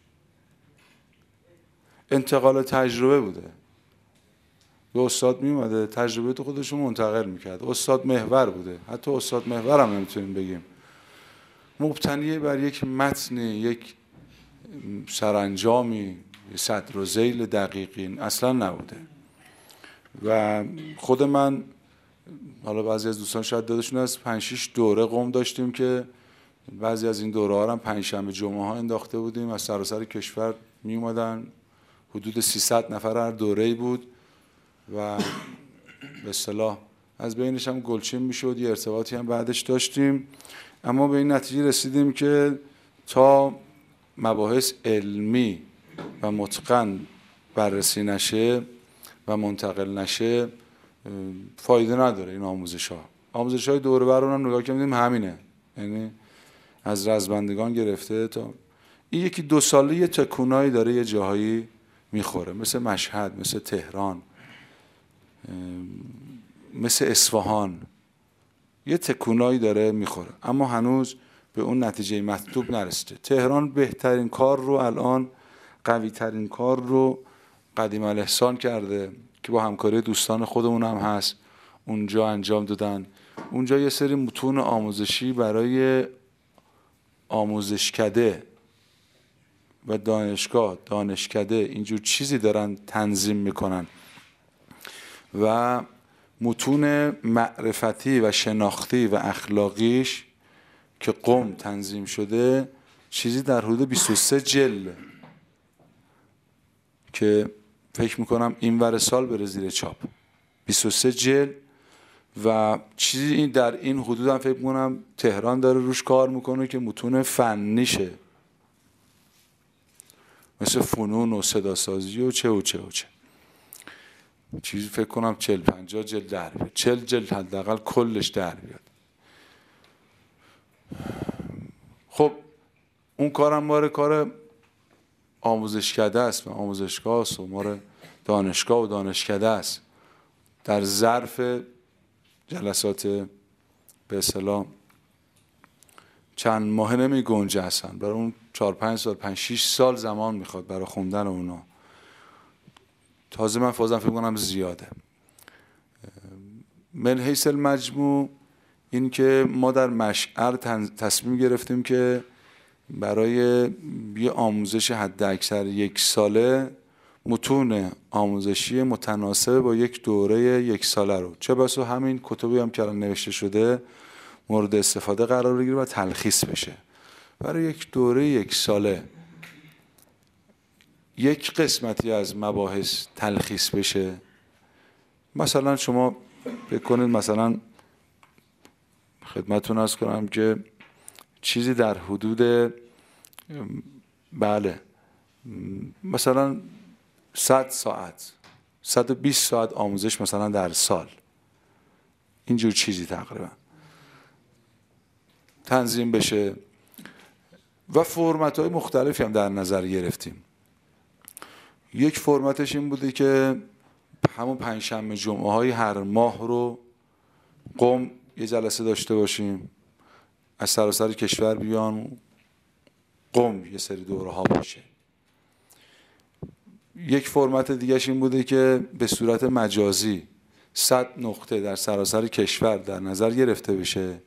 انتقال تجربه بوده. به استاد میومده تجربه تو خودشون منتقل میکرد، استاد محور بوده. حتی استاد محور هم نمیتونیم بگیم، مبتنی بر یک متن، یک سرانجامی، صدر و ذیل دقیقین اصلا نبوده. و خود من، حالا بعضی از دوستان شاید دادشون از 5-6 دوره قم داشتیم که بعضی از این دوره ها هم پنجشنبه جمعه ها انداخته بودیم، از سراسر کشور می اومدن، حدود 300 نفر هر دوره‌ای بود و به اصطلاح از بینش هم گلچین میشد، یه ارتباطی هم بعدش داشتیم. اما به این نتیجه رسیدیم که تا مباحث علمی و متقن بررسی نشه و منتقل نشه فایده نداره این آموزش‌های دوره برون هم نگاه کردیم همینه، یعنی از رزمندگان گرفته تا این یکی دو ساله یه تکونایی داره یه جاهایی میخوره، مثل مشهد، مثل تهران، مثل اصفهان، یه تکونایی داره میخوره، اما هنوز به اون نتیجه مطلوب نرسیده. تهران بهترین کار رو الان، قوی ترین کار رو قدیم الاحسان کرده که با همکاری دوستان خودمون هم هست، اونجا انجام دادن. اونجا یه سری متون آموزشی برای آموزشکده و دانشگاه، دانشکده اینجور چیزی دارن تنظیم میکنن و متون معرفتی و شناختی و اخلاقیش که قم تنظیم شده چیزی در حدود 23 جلد که فکر میکنم این ور سال بره زیر چاپ، 23 جلد و چیزی در این حدود هم فکر میکنم تهران داره روش کار میکنه که متون فنیشه، مثل فنون و صداسازی و چه و چه و چه چیزی فکر کنم 40-50 جلد در بیاد، 40 جلد حداقل کلش در بیاد. خب اون کارم ماره کار آموزشکده است و آموزشگاه است و ماره دانشگاه و دانشکده است. در ظرف جلسات به اصطلاح چند ماه نمی گنجه هستن، برای اون 4-5 سال 5-6 سال زمان میخواد برای خوندن اونا. تازه من فازم فکر کنم زیاده. من حیث المجموع این که ما در مشعر تصمیم گرفتیم که برای یه آموزش حد اکثر 1 ساله متون آموزشی متناسب با یک دوره 1 ساله رو، چه بسا همین کتبی هم که الان نوشته شده مورد استفاده قرار بگیره و تلخیص بشه، برای یک دوره 1 ساله یک قسمتی از مباحث تلخیص بشه. مثلا شما فکر کنید، مثلا خدمتتون عرض کنم که چیزی در حدود بله مثلا 100 ساعت 120 ساعت آموزش مثلا در سال، اینجور چیزی تقریبا تنظیم بشه و فرمت‌های مختلفی هم در نظر گرفتیم. یک فرمتش این بوده که همون پنجشنبه جمعه های هر ماه رو قم یه جلسه داشته باشیم، از سراسر کشور بیان قم یه سری دوره ها باشه. یک فرمت دیگهش این بوده که به صورت مجازی 100 نقطه در سراسر کشور در نظر گرفته بشه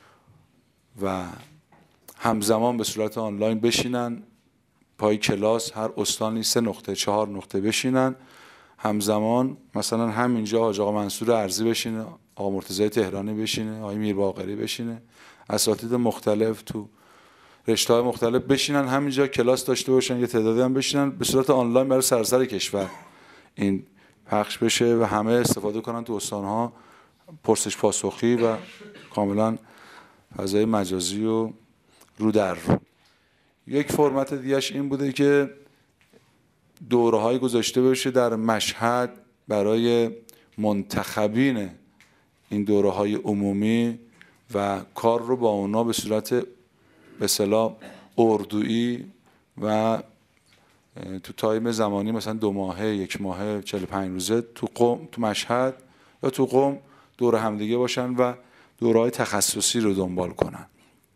و همزمان به صورت آنلاین بشینن پای کلاس، هر استانی 3 نقطه 4 نقطه بشینن همزمان. مثلا همینجا حاج آقا منصور ارزی بشینه، آقا مرتضی تهرانی بشینه، آقای میر باقری بشینه، اساتید مختلف تو رشته‌های مختلف بشینن همینجا کلاس داشته باشن، یه تعدادی هم بشینن به صورت آنلاین برای سراسر کشور این پخش بشه و همه استفاده کنن تو استان‌ها، پرسش پاسخی و کاملا فضای مجازی و رو در رو. یک فرمت دیگه‌اش این بوده که دوره‌های گذاشته بشه در مشهد برای منتخبین این دوره‌های عمومی و کار رو با اونا به صورت به اصطلاح اردویی و تو تایم زمانی مثلا 2 ماهه 1 ماهه 45 روزه تو قم، تو مشهد یا تو قم دور همدیگه باشن و دوره‌های تخصصی رو دنبال کنن.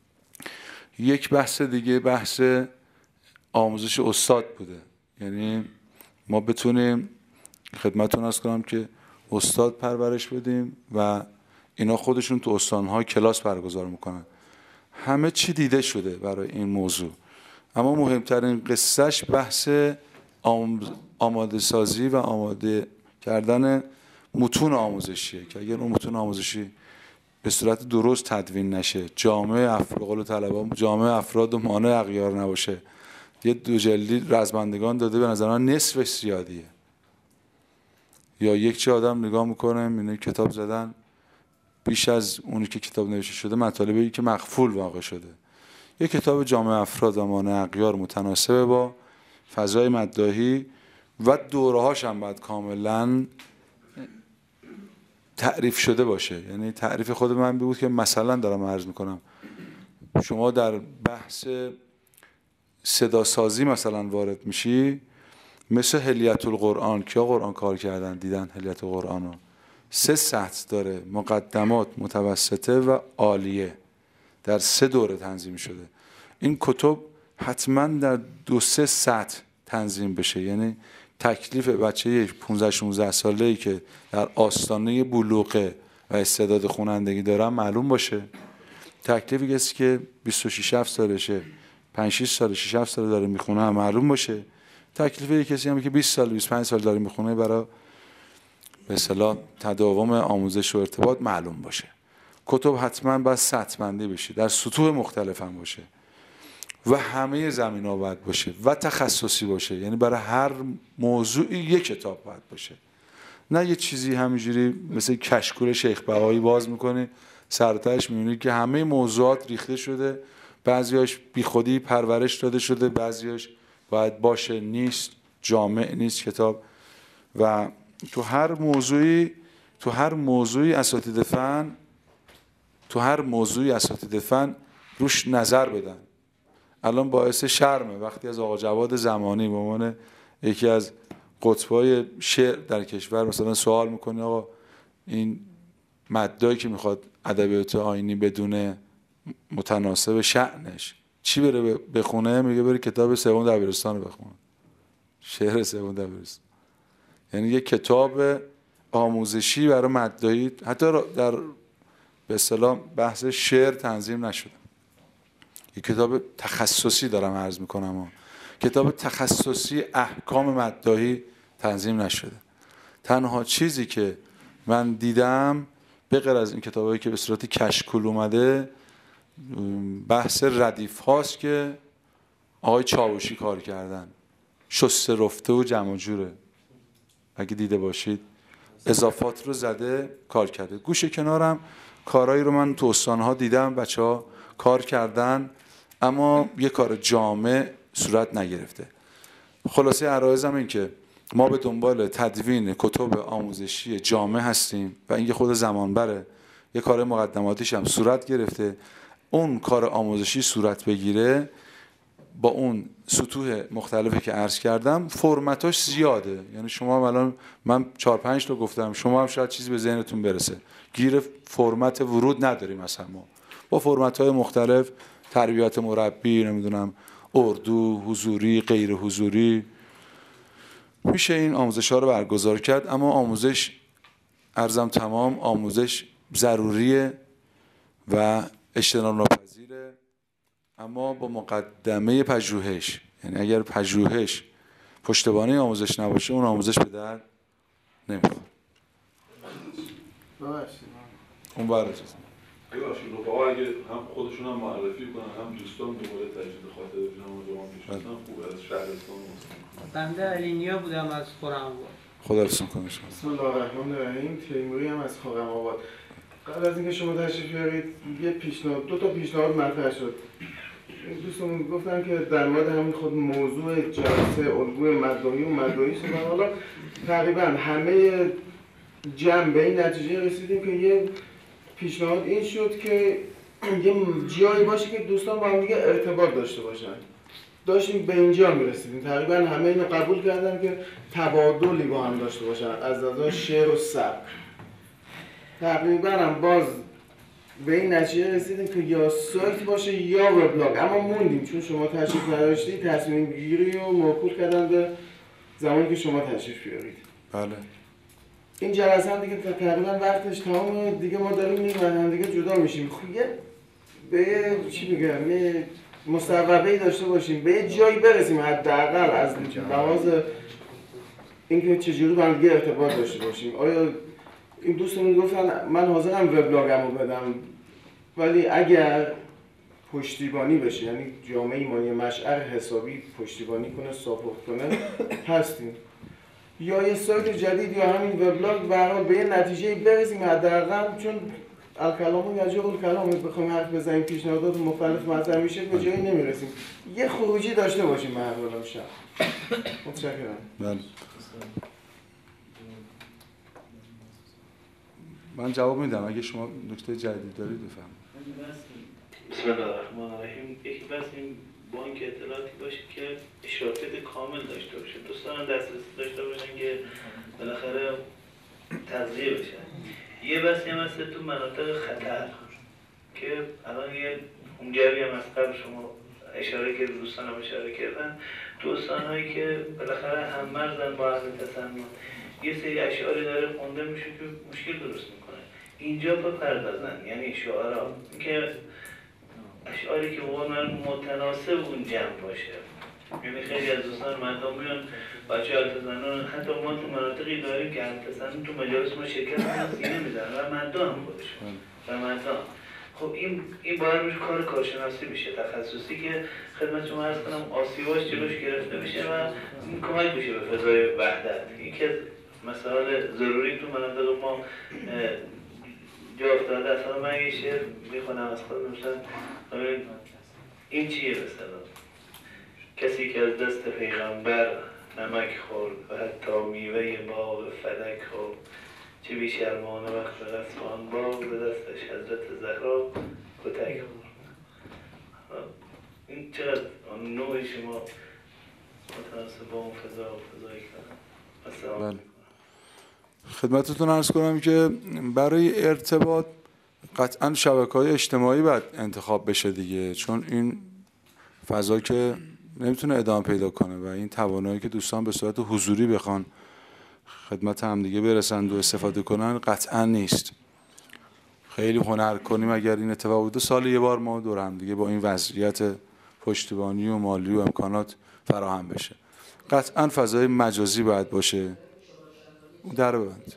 یک بحث دیگه بحث آموزش استاد بوده، یعنی ما بتونیم خدمتتون عرض کنم که استاد پرورش بدیم و اینا خودشون تو استان‌ها کلاس برگزار میکنن. همه چی دیده شده برای این موضوع، اما مهمترین قصهش بحث آماده سازی و آماده کردن متون آموزشیه که اگر اون متون آموزشی به صورت درست تدوین نشه، جامعه قول طلبان جامعه افراد و مانع اغیار نباشه. یه 2 جلدی رزمندگان داده، به نظر من نصفش زیادیه. یا یک چه آدم نگاه میکنه اینه کتاب زدن بیش از اونی که کتاب نوشته شده، مطالبی که مغفول واقع شده. یه کتاب جامعه افراد و مانع اغیار متناسب با فضای مداحی و دوره‌هاش هم باید کاملا تعریف شده باشه. یعنی تعریف خود من بود که مثلا دارم عرض میکنم شما در بحث صدا سازی مثلا وارد میشی، مثل حلیت القرآن، کیا قرآن کار کردن دیدن حلیت القرآن رو 3 سطح داره، مقدمات، متوسطه و عالیه، در 3 دوره تنظیم شده. این کتب حتما در 2-3 سطح تنظیم بشه. یعنی تکلیف بچه 15-16 ساله‌ای که در آستانه بلوغ و استعداد خوانندگی داره معلوم باشه، تکلیف کسی که 26-7 سالشه، 5-6 سال 6-7 سال داره میخونه هم معلوم باشه، تکلیف کسی هم که 20 سال 25 سال داره میخونه برای به اصطلاح تداوم آموزش و ارتباط معلوم باشه. کتب حتما باید سطح بندی بشه، در سطوح مختلف هم باشه و همه زمینه‌ها باید باشه و تخصصی باشه. یعنی برای هر موضوعی یک کتاب باید باشه، نه یه چیزی همینجوری مثل کشکول شیخ بهایی باز میکنی سرتاش میبینی که همه موضوعات ریخته شده، بعضیاش بیخودی پرورش داده شده، بعضیاش باید باشه نیست، جامع نیست کتاب. و تو هر موضوعی اساتید فن روش نظر بدن. الان باعث شرمه وقتی از آقا جواد زمانی به عنوان یکی از قطبای شعر در کشور مثلا سوال میکنه آقا این مدایی که میخواد ادبیات آیینی بدونه متناسب شأنش چی بره بخونه، میگه بره کتاب 3 دبیرستان رو بخونه، شعر 3 دبیرستان. یعنی یه کتاب آموزشی برای مدایی حتی در به اصطلاح بحث شعر تنظیم نشده. یه کتاب تخصصی دارم عرض میکنم، کتاب تخصصی احکام مداحی تنظیم نشده. تنها چیزی که من دیدم به غیر از این کتابایی که به صورت کشکول اومده، بحث ردیف هاست که آقای چاوشی کار کردن، شسته رفته و جمع جوره، اگه دیده باشید اضافات رو زده کار کرده. گوشه کنارم کارهایی رو من تو استانها دیدم بچه‌ها کار کردن، اما یه کار جامع صورت نگرفته. خلاصه عرایزم این که ما به دنبال تدوین کتب آموزشی جامع هستیم و این خود زمان بره. یه کار مقدماتیش هم صورت گرفته. اون کار آموزشی صورت بگیره، با اون سطوح مختلفی که عرض کردم فرمتاش زیاده. یعنی شما الان من 4-5 تا گفتم، شما هم شاید چیزی به ذهنتون برسه. گیر فرمت ورود نداریم مثلا ما با فرمت‌های مختلف، تربیت مربی، نمیدونم اردو، حضوری، غیر حضوری، میشه این آموزش‌ها رو برگزار کرد. اما آموزش عرضم تمام آموزش ضروریه و اجتناب ناپذیره، اما با مقدمه پژوهش. یعنی اگر پژوهش پشتوانه آموزش نباشه اون آموزش به در نمیخوره. اون برای چیز ببخشید رفقا اگه هم خودشون هم معرفی کنن هم دوستان دوباره تجدید خاطر بشن و جوان میشن خوبه. از شهرستان بنده علینیا بودم از خرم‌آباد. خدا رسون کنه. بسم الله الرحمن الرحیم. تیموری هم از خرم‌آباد. قبل از اینکه شما تشریف بیارید یه پیشنهاد، 2 تا پیشنهاد مطرح شد. دوستان گفتن که در مورد همین خود موضوع جلسه الگوی مدعی و مدعی شدن. حالا تقریبا همه جمع به این نتیجه رسیدیم که یه پیشنهاد این شد که یه جایی باشه که دوستان با هم دیگه ارتباط داشته باشن. داشتیم به اینجا میرسیدیم، تقریبا همه اینو قبول کردن که تبادلی با هم داشته باشن از نظر شعر و سبک. تقریبا هم باز به این نتیجه رسیدیم که یا سایت باشه یا وبلاگ، اما موندیم چون شما تشریف نداشتی تصمیم گیری رو موکول کردن به زمانی که شما تشریف بیارید. بله. این جلسه هم دیگه تقریبا وقتش تمامه دیگه، ما داریم میریم دیگه جدا میشیم. خب به چی میگم، یه مصوبه‌ای داشته باشیم، به یه جایی برسیم حداقل از لحاظ اینکه چجوری با هم دیگه ارتباط داشته باشیم. آیا این دوستمون گفتن من حاضرم وبلاگمو بدم، ولی اگر پشتیبانی بشه، یعنی جامعه ایمانی مشعر حسابی پشتیبانی کنه، ساپورت کنه، هستیم. یا یه سایت جدید یا همین وبلاگ به هر حال به یه نتیجه برسیم حداقل، چون الکلام یجوز الکلام بخوایم حرف بزنیم پیشنهادات مختلف مطرح میشه به جایی نمیرسیم. یه خروجی داشته باشیم به هر حال امشب. متشکرم. بله. من جواب میدم اگه شما نکته جدید دارید بفرمایید. بسم الله الرحمن الرحیم. یکی بس این بانک اطلاعاتی باشه که اشرافیت کامل داشته باشه، دوستان دسترسی داشته باشن که بالاخره تغذیه بشن. یه بسی هم هست تو مناطق خطر که الان یه اونجوری هم از قبل شما اشاره که دوستان هم اشاره کردن، دوستانهایی که بالاخره هم مرزن با اهل تسنن، یه سری اشعاری داره خونده میشه که مشکل درست میکنه. اینجا بپردازن، یعنی شعرها که اشعاری که واقعا متناسب اون جمع باشه. یعنی خیلی از دوستان مردم میان بچه التزنان، حتی ما تو مناطقی داریم که التزنان تو مجالس ما شرکت میکنن سینه میزنن و مردم خودشون و مردم. خب این باید روش کار کارشناسی بشه تخصصی که خدمت شما عرض کنم آسیباش جلوش گرفته بشه و این کمک بشه به فضای وحدت. یکی از مسائل ضروری تو مناطق ما جا افتاده. اصلا من یه شعر میخونم از خودم، مثلا این چیه مثلا کسی که از دست پیغمبر نمک خورد و حتی میوه باغ فلک خورد، چه بیشرمانه وقت رسمان باغ به دستش حضرت زهرا کتک خورد. این چقدر نوع شما متناسب با اون فضا و فضایی کنم. بله. خدمتتون عرض کنم که برای ارتباط قطعا شبکه‌های اجتماعی باید انتخاب بشه دیگه، چون این فضا که نمیتونه ادامه پیدا کنه و این توانایی که دوستان به صورت حضوری بخوان خدمت هم دیگه برسند و استفاده کنن قطعا نیست. خیلی هنر کنیم اگر این اتفاق بوده سال یه بار ما دور هم دیگه با این وضعیت پشتیبانی و مالی و امکانات فراهم بشه. قطعا فضای مجازی باید باشه. در ببند.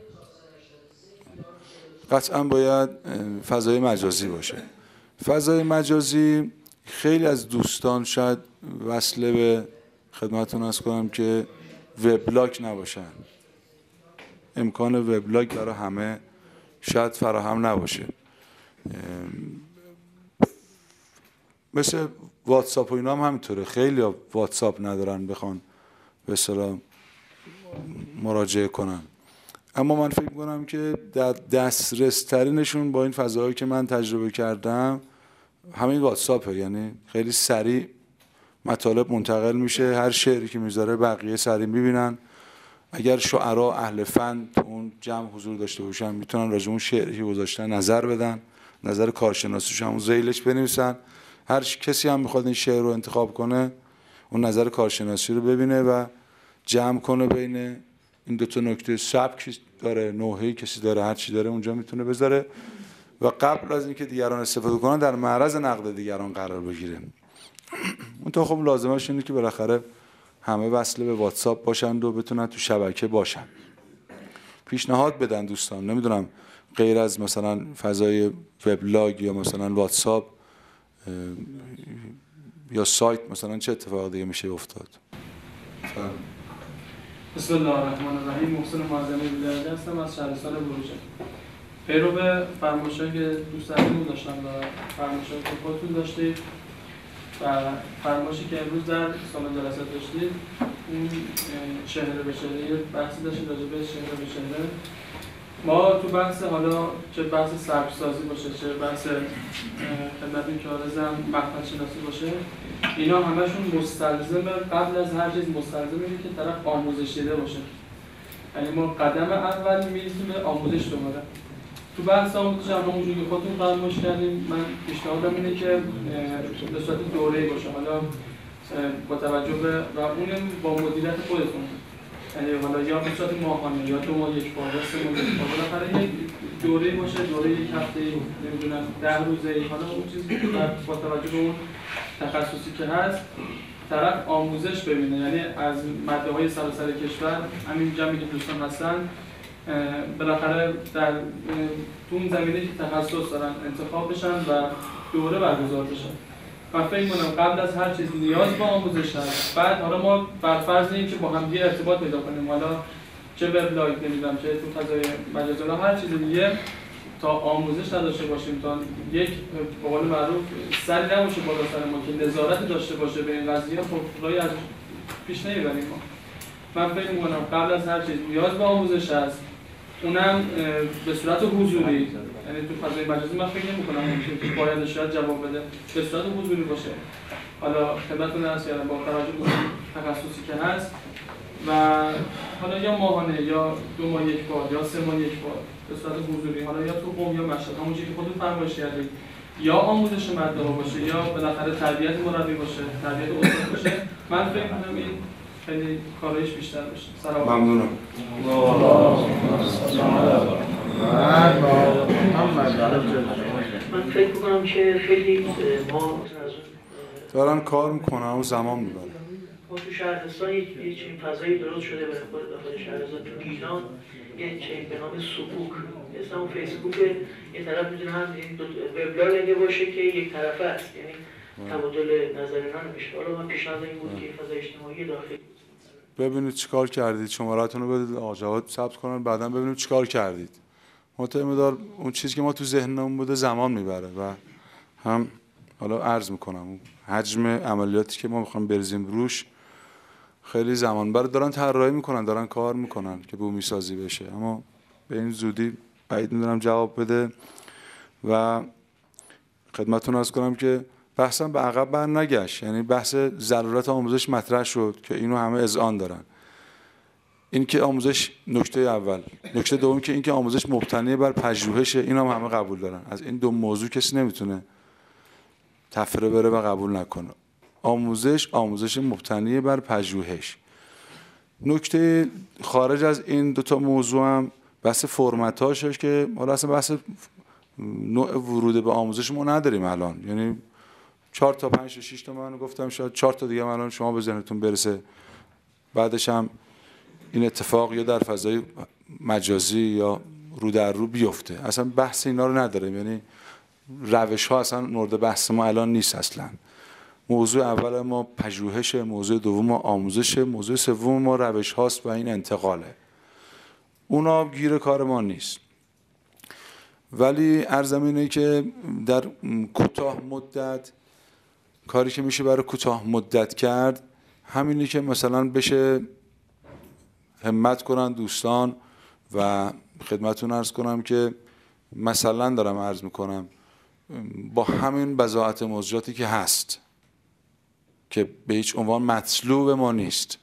قطعا باید فضای مجازی باشه. فضای مجازی خیلی از دوستان شاید وصله به خدمتتون عرض کنم که وبلاگ نباشن. امکان وبلاگ برای همه شاید فراهم نباشه. مثل واتساپ و اینا هم همینطوره. خیلی ها واتساپ ندارن بخوان به اصطلاح مراجعه کنن. اما من فکر می‌کنم که در دسترس ترینشون با این فضاهایی که من تجربه کردم همین واتساپه. یعنی خیلی سریع مطالب منتقل میشه، هر شعری که میذاره بقیه سریع میبینن. اگر شعرا اهل فن تو اون جمع حضور داشته باشن میتونن راجع اون شعری که گذاشتن نظر بدن، نظر کارشناسیش همون ذیلش بنویسن. هر کسی هم میخواد این شعر رو انتخاب کنه اون نظر کارشناسی رو ببینه و جمع کنه بین این دو تا نکته. سبک داره، نوحه‌ای کسی داره، هر چی داره اونجا میتونه بذاره و قبل از اینکه دیگران استفاده کنن در معرض نقد دیگران قرار بگیره. اون تا خب لازمش اینه که بالاخره همه وصل به واتساپ باشند و بتونن تو شبکه باشن. پیشنهاد بدن دوستان، نمیدونم غیر از مثلا فضای وبلاگ یا مثلا واتساپ یا سایت مثلا چه اتفاقی دیگه میشه افتاد؟ بسم الله الرحمن الرحیم. محسن معظمی بودرده هستم از شهرستان بروجه. پیرو به فرمایشایی که دوستانمون داشتن و فرمایشایی که خودتون داشتید و فرمایشی که امروز در سالن جلسات داشتید، اون شهر به شهر بحثی داشتید راجع به شهر به شهر. ما تو بحث حالا چه بحث سبک‌سازی باشه، چه بحث خدمتتون که آرزم مقطع شناسی باشه، اینا همشون مستلزم قبل از هر چیز مستلزمه که طرف آموزش دیده باشه. یعنی ما قدم اول می‌رسیم به آموزش دوباره. تو بحث آموزش هم همونجوری که خودتون فرمایش کردیم، من پیشنهادم اینه که به صورت دوره‌ای باشه. حالا با توجه به و اونم با مدیریت خودتون، یعنی حالا یا به صورت ماهانه یا 2 ماه یک بار یا 3 ماه یک بار، بالاخره یک دوره‌ای باشه، دوره یک هفته، نمیدونم 10 روزه، حالا اون چیزی که با توجه به اون تخصصی که هست طرف آموزش ببینه. یعنی از مدرسه‌های سراسر کشور همین جمعی که دوستان هستن بالاخره در اون زمینه که تخصص دارن انتخاب بشن و دوره برگزار بشه. من فکر می‌کنم قبل از هر چیز نیاز به آموزش هست. بعد حالا ما بر فرض اینکه با هم دیگه ارتباط پیدا کنیم، حالا چه وبلاگ نمیدونم چه تو فضای مجازی هر چیز دیگه، تا آموزش نداشته باشیم، تا یک به قول معروف سری نباشه بالا سر ما که نظارت داشته باشه به این قضیه، خب راهی از پیش نمیبریم ما. من فکر می‌کنم قبل از هر چیز نیاز به آموزش هست، اونم به صورت حضوری. یعنی تو فضای مجازی من فکر نمی‌کنم که باید شاید جواب بده، به صورت حضوری باشه. حالا خدمتتون عرض کردم با توجه به تخصصی که هست و حالا یا ماهانه یا 2 ماه یک بار یا 3 ماه یک بار به صورت حضوری، حالا یا تو قم یا مشهد، همونجوری که خودتون فرمایش کردید، یا آموزش مدرسه باشه یا بالاخره تربیت مربی باشه، تربیت استاد باشه. من فکر می‌کنم این خیلی کارایش بیشتر بشه. سلام. ممنونم. من فکر می‌کنم که خیلی ما دارن کار میکنن و زمان میبره. ما تو شهرستان یک چنین فضایی درست شده به خود داخل شهرستان. تو گیلان یه چنین به نام سکوک، مثل اون فیسبوک، یه طرف میتونه هم وبلاگ باشه که یک طرفه است، یعنی تبادل نظریات نمیشه. حالا من پیشنهاد این بود که فضای اجتماعی داخلی ببینید چیکار کردید، شماره‌تون رو بدید آقا جواد ثبت کنن، بعداً ببینیم چیکار کردید. مطمئن اون چیزی که ما تو ذهنمون بوده زمان میبره و هم حالا عرض میکنم حجم عملیاتی که ما میخوایم بریزیم روش خیلی زمان بره. دارن طراحی میکنن، دارن کار میکنن که بومی سازی بشه، اما به این زودی بعید میدونم جواب بده. و خدمتتون عرض کنم که بحثا به عقب بر نگشت، یعنی بحث ضرورت آموزش مطرح شد که اینو همه اذعان دارن. این که آموزش نکته اول، نکته دوم که این که آموزش مبتنی بر پژوهشه، اینو هم همه قبول دارن. از این دو موضوع کسی نمیتونه تفره بره و قبول نکنه. آموزش مبتنی بر پژوهش. نکته خارج از این دو تا موضوع هم بحث فرمتاشه که حالا اصلا بحث نوع ورود به آموزش ما نداریم الان. یعنی 4 تا 5 تا 6 تا من گفتم، شاید 4 تا دیگه الان شما به ذهنتون برسه. بعدش هم این اتفاق یا در فضای مجازی یا رو در رو بیفته. اصلا بحث اینا رو نداریم، یعنی روش ها اصلا مورد بحث ما الان نیست. اصلا موضوع اول ما پژوهش، موضوع دوم ما آموزش، موضوع سوم ما روش هاست و این انتقاله. اونا گیر کار ما نیست. ولی عرضم اینه که در کوتاه مدت کاری که میشه برای کوتاه مدت کرد همینی که مثلا بشه همت کنن دوستان و خدمتتون عرض کنم که مثلا دارم عرض میکنم با همین بضاعت موضوعاتی که هست که به هیچ عنوان مطلوب ما نیست،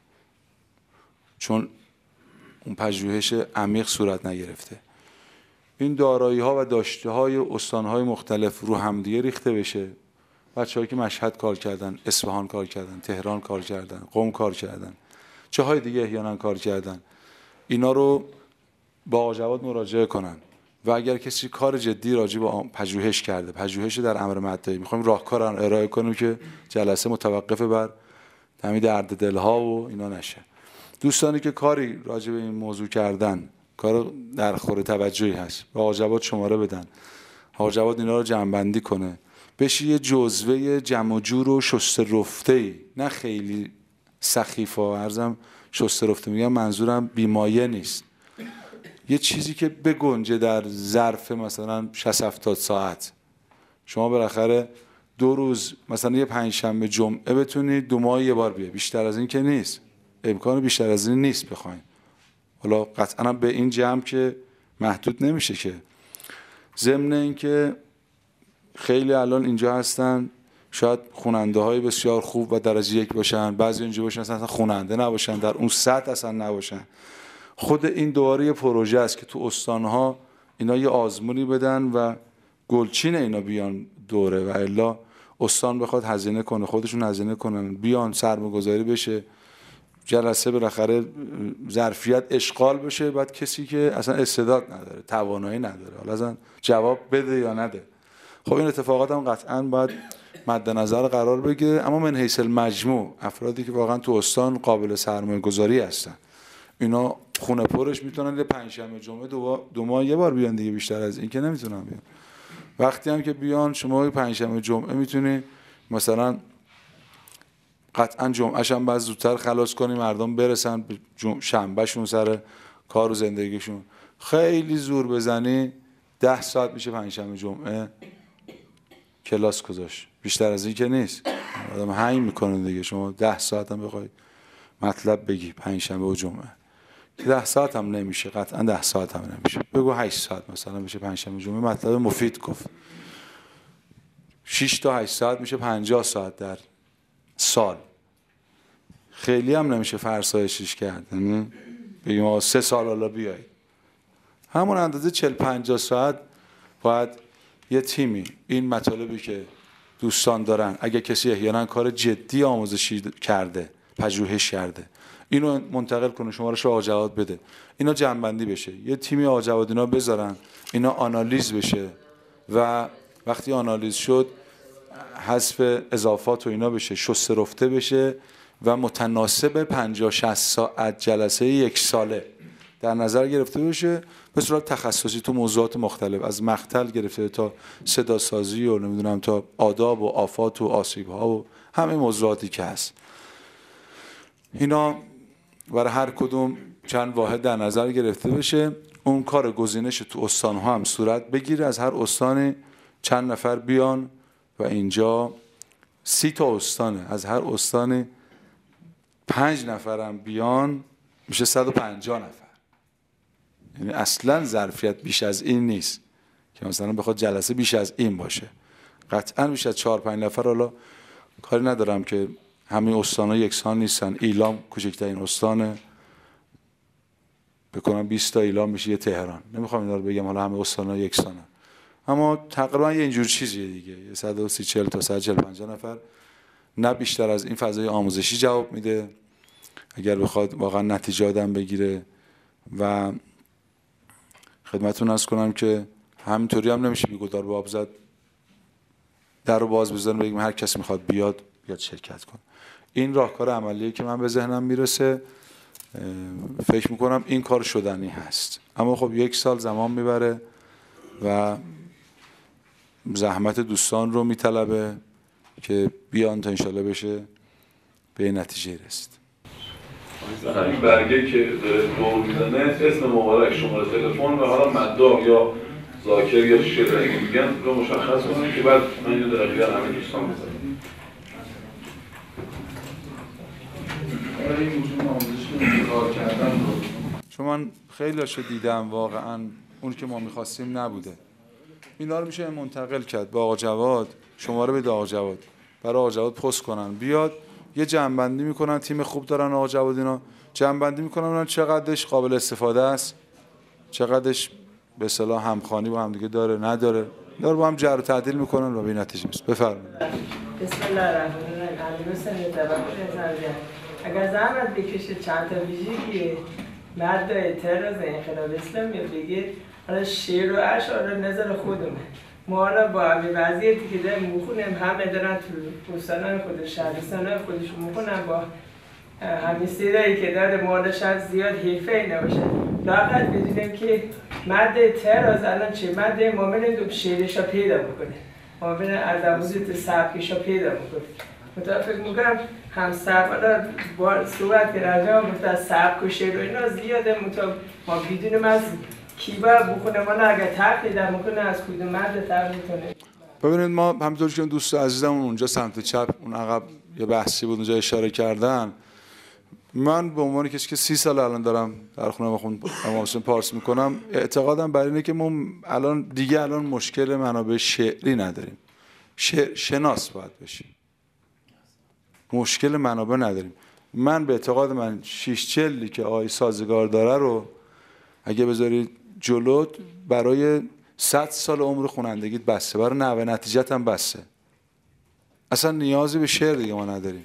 چون اون پژوهش عمیق صورت نگرفته. این دارایی ها و داشته های استان های مختلف رو همدیگه ریخته بشه. بچه‌هایی که مشهد کار کردن، اصفهان کار کردن، تهران کار کردن، قم کار کردن، جاهای دیگه احیانا کار کردن، اینا رو با آقا جواد مراجعه کنن و اگر کسی کار جدی راجع به پژوهش کرده، پژوهش در امر مدعی، میخوایم راهکار ارائه کنیم که جلسه متوقف بر همین درد دلها و اینا نشه. دوستانی که کاری راجع به این موضوع کردن، کار در خور توجهی هست، به آقا جواد شماره بدن، آقا جواد اینا رو جمع‌بندی کنه، بشه یه جزوه جمع و جور و شسته رفته‌ای، نه خیلی سخیفا، عرضم شسته رفته میگم منظورم بیمایه نیست، یه چیزی که بگنجه در ظرف مثلا 60-70 ساعت. شما بالاخره 2 روز مثلا یه پنجشنبه جمعه بتونید 2 ماه یه بار بیه، بیشتر از این که نیست، امکان بیشتر از این نیست بخواید. حالا قطعا به این جمع که محدود نمیشه که. ضمن اینکه خیلی الان اینجا هستن شاید خواننده های بسیار خوب و درجه 1 باشن، بعضی اینجا باشن اصلا خواننده نباشن، در اون سطح اصلا نباشن. خود این دوباره یه پروژه است که تو استانها اینا یه آزمونی بدن و گلچین اینا بیان دوره، و الا استان بخواد هزینه کنه، خودشون هزینه کنن، بیان سرمایه‌گذاری بشه، جلسه بالاخره ظرفیت اشغال بشه، بعد کسی که اصلا استعداد نداره، توانایی نداره، حالا اصلا جواب بده یا نده. خب این اتفاقات هم قطعا باید مد نظر قرار بگیره. اما من حیث المجموع افرادی که واقعا تو استان قابل سرمایه گذاری هستن، اینا خونه پرش میتونن یه پنجشنبه جمعه 2 ماه یه بار بیان دیگه، بیشتر از این که نمیتونن بیان. وقتی هم که بیان شما پنجشنبه جمعه میتونی مثلا قطعا جمعهش هم باید زودتر خلاص کنی، مردم برسن به شنبهشون سر کار و زندگیشون. خیلی زور بزنی 10 ساعت میشه پنجشنبه جمعه کلاس گذاشت، بیشتر از این که نیست. آدم هنگ میکنه دیگه. شما 10 ساعت هم بخوای مطلب بگی پنجشنبه و جمعه که 10 ساعت هم نمیشه، قطعا 10 ساعت هم نمیشه، بگو 8 ساعت مثلا میشه پنجشنبه جمعه مطلب مفید گفت. 6 تا 8 ساعت میشه 50 ساعت در سال. خیلی هم نمیشه فرسایشش کرد، یعنی بگیم 3 سال حالا بیای، همون اندازه 40-50 ساعت باید یه تیمی این مطالبی که دوستان دارن، اگه کسی احیانا کار جدی آموزشی کرده، پژوهش کرده، اینو منتقل کنه، شماره‌شو آقا جواد بده، اینا جمع‌بندی بشه، یه تیمی آقا جواد اینا بذارن، اینا آنالیز بشه و وقتی آنالیز شد حذف اضافات و اینا بشه، شسته رفته بشه و متناسب 50-60 ساعت جلسه 1 ساله در نظر گرفته بشه به صورت تخصصی تو موضوعات مختلف، از مقتل گرفته تا صدا سازی و نمیدونم تا آداب و آفات و آسیب ها و همه موضوعاتی که هست. اینا برای هر کدوم چند واحد در نظر گرفته بشه، اون کار گزینش تو استان ها هم صورت بگیره، از هر استانی چند نفر بیان و اینجا 30 تا استانه، از هر استانی 5 نفرم بیان میشه 150 نفر. یعنی اصلا ظرفیت بیش از این نیست که مثلا بخواد جلسه بیش از این باشه. قطعا بیش از 4-5 نفر. حالا کاری ندارم که همین استان‌ها یکسان نیستن. ایلام کوچکترین استانه، بکنم 20 تا ایلام میشه یه تهران. نمیخوام اینا رو بگم حالا همه استان‌ها یکسانن، اما تقریبا یه اینجور چیزیه دیگه، 130-140 تا 140-150 نفر، نه بیشتر از این فضای آموزشی جواب میده اگر بخواد واقعا نتیجه آدم بگیره. و خدمتتون عرض کنم که همینطوری هم نمیشه بیگدار به آب زد، در رو باز بزنیم بگیم هر کس میخواد بیاد شرکت کن. این راهکار عملیه که من به ذهنم میرسه. فکر میکنم این کار شدنی هست، اما خب 1 سال زمان میبره و زحمت دوستان رو میطلبه که بیان تا انشالله بشه به این نتیجه رسید. این برگه که دور میزنه اسم مبارک، شماره تلفن و حالا مدام یا ذاکر یا شعر اگه میگن رو مشخص کنیم که بعد من اینو در اختیار همه دوستان بذارم. این موضوع آموزش کار کردن رو چون من خیلی هاشو دیدم واقعا اون که ما میخواستیم نبوده. اینا رو میشه منتقل کرد به آقا جواد، شماره بده آقا جواد، برای آقا جواد پست کنن، بیاد یه جمع‌بندی میکنن، تیم خوب دارن آقا جواد، اینا جمع‌بندی میکنن ببینن چقدرش قابل استفاده است، چقدرش به اصطلاح همخوانی با هم دیگه داره نداره، داره با هم جر و تعدیل میکنن و به نتیجه میرسن. بفرمایید. بسم الله الرحمن الرحیم. علی حسین اگر زحمت بکشه چند تا ویژگی مرد اعتراض انقلاب اسلامی بگه، حالا شعر و اشعار نظر خودمه، ما حالا با همین وضعیتی که داریم میخونیم، همه دارن تو بستانهای خودش شهرستانهای خودش میخونن، با همین سیرایی که داره ما حالا شاید زیاد حرفه‌ای نباشه، لااقل بدونیم که مرد اعتراض الان چه مرد مؤمن شعرشا پیدا میکنه، مؤمن ادبیات سبکشا پیدا میکنه. متفق میکنم هم سبک با صورت که راجع گفته از سبک و شعر و اینا زیاده، ما بدونیم از کی باید بخونه، ما اگر تقلید میکنه از کدوم مرد تقلید کنه. ببینید ما همونطور که دوست عزیزمون اونجا سمت چپ اون عقب یه بحثی بود اونجا اشاره کردن، من به عنوان کسی که 30 سال الان دارم در خونه امام حسین پارس میکنم، اعتقادم بر اینه که ما الان مشکل منابع شعری نداریم، شعر شناس باید بشیم، مشکل منابع نداریم. من به اعتقاد من 6 جلدی که آقای سازگار داره رو اگه بذارید جلوت برای 100 سال عمر خوانندگیت بسه، برای نحوه نتیجت هم بسه، اصلا نیازی به شعر دیگه ما نداریم.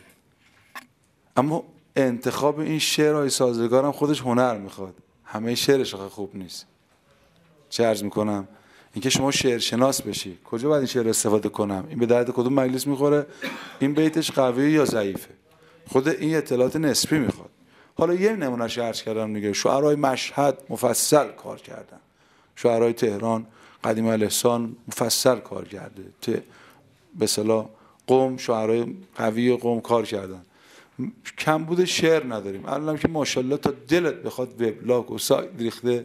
اما انتخاب این شعر آقای سازگار هم خودش هنر میخواد، همه شعرش خوب نیست. چه عرض میکنم؟ اینکه شما شعر شناس بشی، کجا باید این شعر استفاده کنم، این به درد کدوم مجلس میخوره، این بیتش قویه یا ضعیفه، خود این اطلاعات نسبی میخواد. حالا یه نمونهش عرض کردم دیگه، شعرهای مشهد مفصل کار کردن، شعرهای تهران قدیم الاحسان مفصل کار کرده، به اصطلاح قم شعرهای قوی قم کار کردن. کمبود شعر نداریم الان که ماشاءالله تا دلت بخواد وبلاگ و سایت ریخته.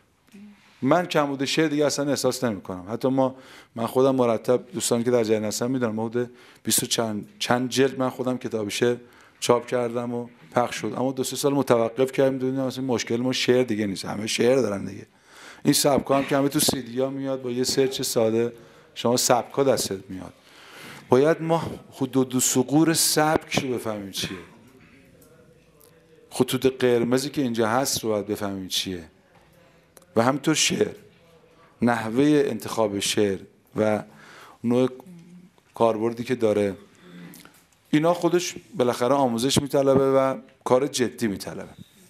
من کمبود شعر دیگه اصلا احساس نمی‌کنم. حتی من خودم مرتب دوستانی که در جریان هستن میدونم حدود 20 چند جلد من خودم کتاب شعر چاپ کردم و پخش شد، اما 2-3 سال متوقف کردیم، دیدیم اصلا مشکل ما شعر دیگه نیست، همه شعر دارن دیگه. این سبکا هم که همه تو سیدیا میاد، با یه سرچ ساده شما سبکا دستت میاد. باید ما حدود ثغور سبک رو بفهمیم چیه، خطوط قرمزی که اینجا هست رو باید بفهمیم چیه، و همینطور شعر، نحوه انتخاب شعر و نوع کاربردی که داره، اینا خودش بالاخره آموزش میطلبه و کار جدی میطلبه.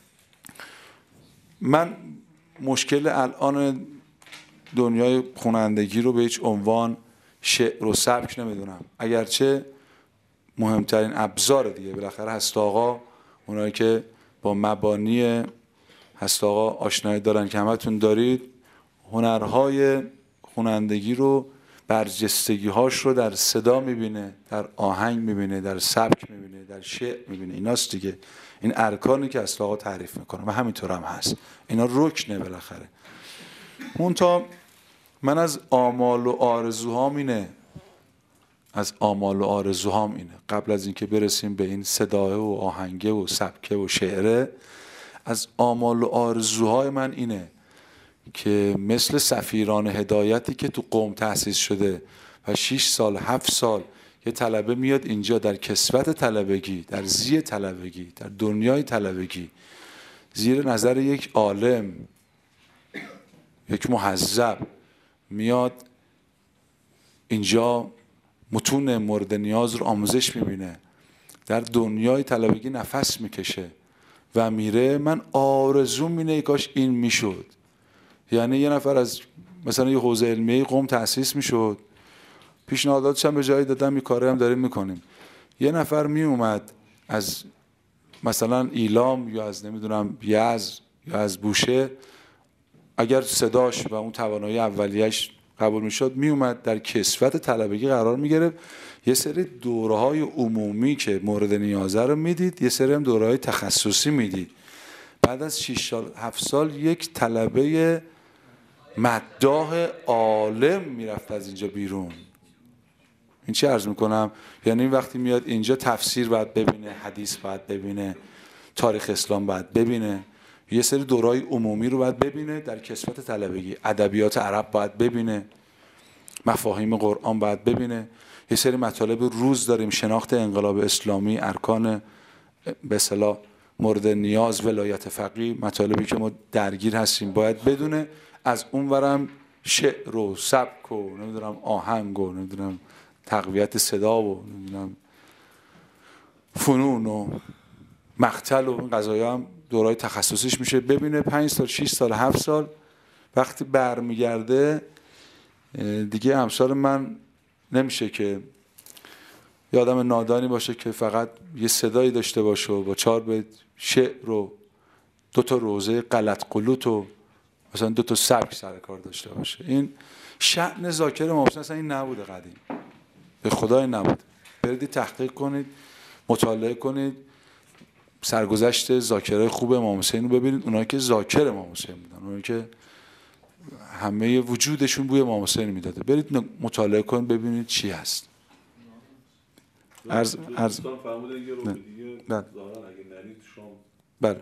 من مشکل الان دنیای خوانندگی رو به هیچ عنوان شعر و سبک نمیدونم، اگرچه مهمترین ابزار دیگه بالاخره هست آقا، اونایی که با مبانی هست آقا آشنایی دارن که همتون دارید، هنرهای خوانندگی رو، برجستگی‌هاش رو در صدا میبینه، در آهنگ میبینه، در سبک میبینه، در شعر میبینه. ایناست دیگه، این ارکانی که هست آقا تعریف میکنه و همینطور هم هست، اینا رکنه بالاخره. منتها من از آمال و آرزوهام اینه، قبل از اینکه برسیم به این صداه و آهنگه و سبکه و شعره، از آمال و آرزوهای من اینه که مثل سفیران هدایتی که تو قم تأسیس شده و 6 سال 7 سال یه طلبه میاد اینجا در کسوت طلبگی، در زی طلبگی، در دنیای طلبگی، زیر نظر یک عالم، یک مهذب میاد اینجا متون مورد نیاز رو آموزش میبینه، در دنیای طلبگی نفس میکشه و میره. من آرزوم اینه کاش این میشد، یعنی یه نفر از مثلا یه حوزه علمیه قم تأسیس میشد، پیشنهاداتش هم به جایی دادم، این کاره هم داریم میکنیم، یه نفر میومد از مثلا ایلام یا از نمیدونم یزد یا از بوشه، اگر صداش و اون توانایی اولیه‌اش قبول میشد میومد در کسوت طلبگی قرار میگرفت، یه سری دوره‌های عمومی که مورد نیازه رو میدید، یه سری هم دوره‌های تخصصی میدید. بعد از 6 سال 7 سال یک طلبه مداح عالم میرفت از اینجا بیرون. این چی عرض میکنم؟ یعنی این وقتی میاد اینجا تفسیر باید ببینه، حدیث باید ببینه، تاریخ اسلام باید ببینه، یه سری دورهای عمومی رو باید ببینه در کسوت طلبگی، ادبیات عرب باید ببینه، مفاهیم قرآن باید ببینه. یه سری مطالب روز داریم، شناخت انقلاب اسلامی، ارکان به اصطلاح مورد نیاز، ولایت فقیه، مطالبی که ما درگیر هستیم باید بدونه. از اون ورم شعر و سبک و نمیدونم آهنگ و نمیدونم تقویت صدا و نمیدونم فنون و مقتل و این قضایا هم دورای تخصصیش میشه ببینه. 5 سال 6 سال 7 سال وقتی برمیگرده دیگه امثال من نمیشه که یه آدم نادانی باشه که فقط یه صدایی داشته باشه و با 4 بیت شعر و 2 تا روزه غلط قلوت و مثلا 2 تا سبک سر کار داشته باشه. این شأن ذاکر امام حسین اصلا این نبوده قدیم، به خدای نبوده. برید تحقیق کنید، مطالعه کنید، سرگذشت ذاکرای خوب امام حسین رو ببینید، اونایی که ذاکر امام حسین بودن، اونایی که همه وجودشون بوی امام حسین میداده، برید مطالعه کنید ببینید چی هست. عرض فرمودن یه رو دیگه ظاهرا اگه نرید شام بله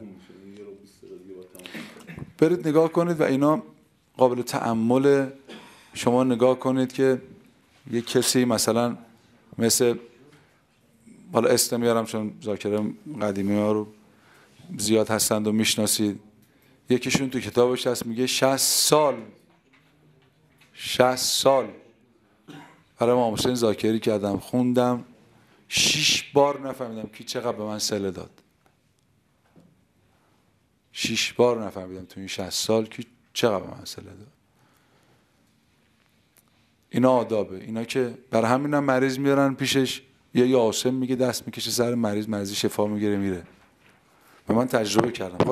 برید نگاه کنید و اینا قابل تأمل. شما نگاه کنید که یک کسی مثلا مثل، حالا اسم میارم چون ذاکره قدیمی ها رو زیاد هستند و میشناسید، یکیشون تو کتابش هست میگه 60 سال برای امام حسین ذاکری کردم، خوندم 6 بار نفهمیدم کی چقدر به من صله داد. 6 بار نفهمیدم تو این 60 سال کی چقدر به من صله داد. اینا آدابه، اینا که برای همینم مریض میارن پیشش، یا یاسم میگه دست میکشه سر مریض، مریضی شفا میگیره میره. و من تجربه کردم،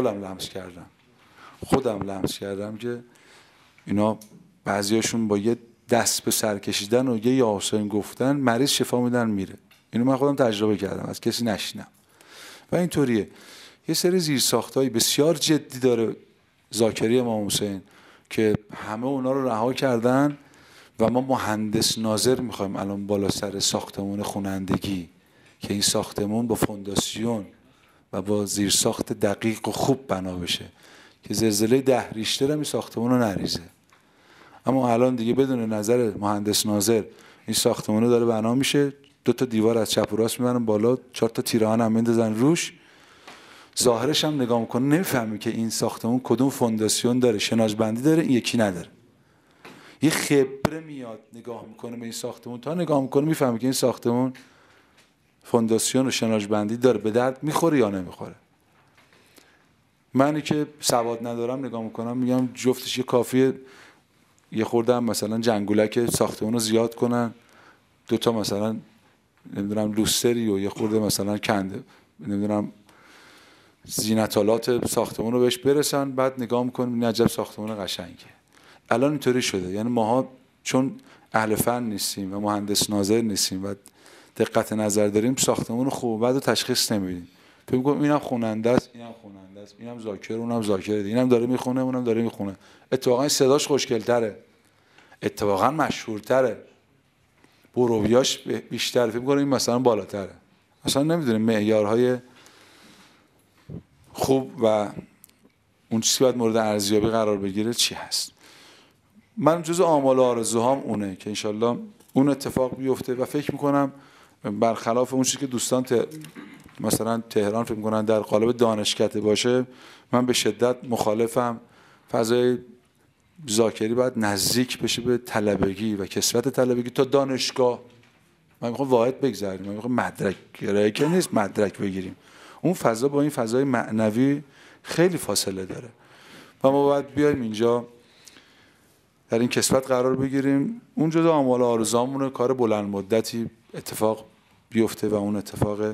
خودم لمس کردم که اینا بعضیاشون با یه دست به سر کشیدن و یه یاسم گفتن مریض شفا میدن میره. اینو من خودم تجربه کردم، از کسی نشینم. و اینطوریه. یه سری زیرساختای بسیار جدی داره ذاکری امام حسین که همه اونا رو رها کردن و ما مهندس ناظر میخوایم الان بالا سر ساختمون خونندگی که این ساختمون با فونداسیون و با زیرساخت دقیق و خوب بنا بشه که زلزله 10 ریشتر هم این ساختمون رو نریزه. اما الان دیگه بدون نظر مهندس ناظر این ساختمون رو داره بنا میشه، 2 تا دیوار از چپ و راست میبرن بالا، 4 تا تیرهان هم میندازن روش. ظاهرش هم نگاه میکنه نمیفهمی که این ساختمون کدوم فونداسیون داره، شناژبندی داره، این یکی نداره. یه خبره میاد نگاه میکنه به این ساختمون، تا نگاه میکنه میفهمه که این ساختمون فونداسیون و شناژبندی داره، به درد میخوره یا نمیخوره. منی که سواد ندارم نگاه میکنم میگم جفتش یه کافیه یه خورده هم مثلا جنگولک ساختمون رو زیاد کنن، 2 تا مثلا نمیدونم لوستری و یه خورده مثلا کنده نمیدونم زینتالات ساختمون رو بهش برسن، بعد نگاه میکنیم این عجب ساختمون قشنگه. الان اینطوری شده، یعنی ماها چون اهل فن نیستیم و مهندس ناظر نیستیم و دقت نظر داریم، ساختمون خوب بعد تشخیص نمیدیم. فکر می‌کنیم اینم خواننده است، اینم خواننده است، اینم ذاکر، اونم ذاکره، اینم داره میخونه، اونم داره میخونه. اتفاقا صداش خوشگل‌تره، اتفاقا مشهورتره، برویاش بیشتره، فکر می‌کنیم این مثلا بالاتره. اصلا نمیدونیم معیارهای خوب و اون چیزی که باید مورد ارزیابی قرار بگیره چی هست. من جزء آمال و آرزوهام اونه که انشالله اون اتفاق بیفته و فکر میکنم برخلاف اون چیزی که دوستان مثلا تهران فکر میکنن در قالب دانشکده باشه، من به شدت مخالفم. فضای ذاکری باید نزدیک بشه به طلبگی و کسوت طلبگی تا دانشگاه. من میخوام واحد بگذاریم، من میخوام مدرک گرایی که نیست مدرک بگیریم. اون فضا با این فضای معنوی خیلی فاصله داره و ما باید بیایم اینجا در این کسوت قرار بگیریم. اون جزء آمال آرزوامونه، کار بلند مدتی اتفاق بیفته و اون اتفاق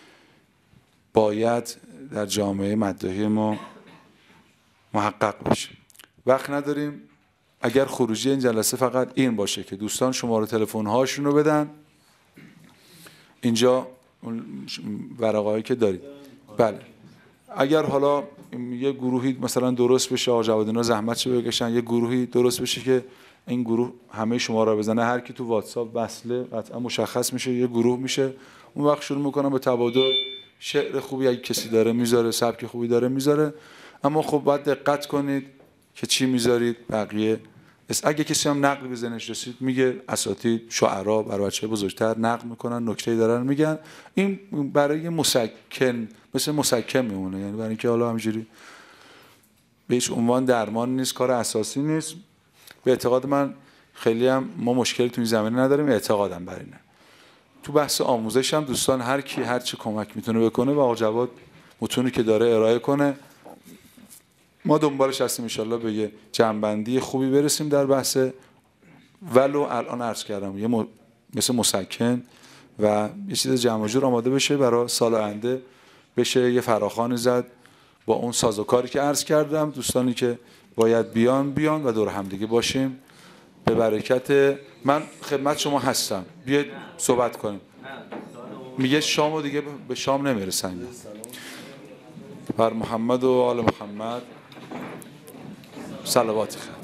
باید در جامعه مداحی ما محقق بشه. وقت نداریم. اگر خروجی این جلسه فقط این باشه که دوستان شماره تلفن هاشون رو بدن اینجا، اون ورقه‌ای که دارید. بله اگر حالا یه گروهی مثلا درست بشه، آقا جوادینا زحمت چه بکشن، یه گروهی درست بشه که این گروه همه شما را بزنه، هر کی تو واتساپ وصله قطعا مشخص میشه، یه گروه میشه. اون وقت شروع میکنم به تبادل. شعر خوبی اگه کسی داره میذاره، سبک خوبی داره میذاره، اما خب باید دقت کنید که چی میذارید، بقیه اگه کسی هم نقد به ذهنش رسید میگه اساتید شعرا برای بچه‌های بزرگتر نقد میکنن، نکته‌ای دارن میگن، این برای مسکن مثل مسکن میمونه، یعنی برای اینکه حالا همینجوری به هیچ عنوان درمان نیست، کار اساسی نیست. به اعتقاد من خیلی هم ما مشکلی تو این زمینه نداریم، اعتقادم بر اینه. تو بحث آموزش هم دوستان هر کی هر چه کمک میتونه بکنه و آقا جواد متونی که داره ارائه کنه، ما دنبالش هستیم ان شاءالله به یه جنبندی خوبی برسیم در بحث. ولو الان عرض کردم یه مثل مسکن و یه چیز جمع جور آماده بشه برای سال آینده، بشه یه فراخوانی زد با اون سازوکاری که عرض کردم. دوستانی که باید بیان و دور هم دیگه باشیم. به برکت من خدمت شما هستم، بیاید صحبت کنیم. میگه شامو دیگه به شام نمیرسن. بر محمد و آل محمد صلوات.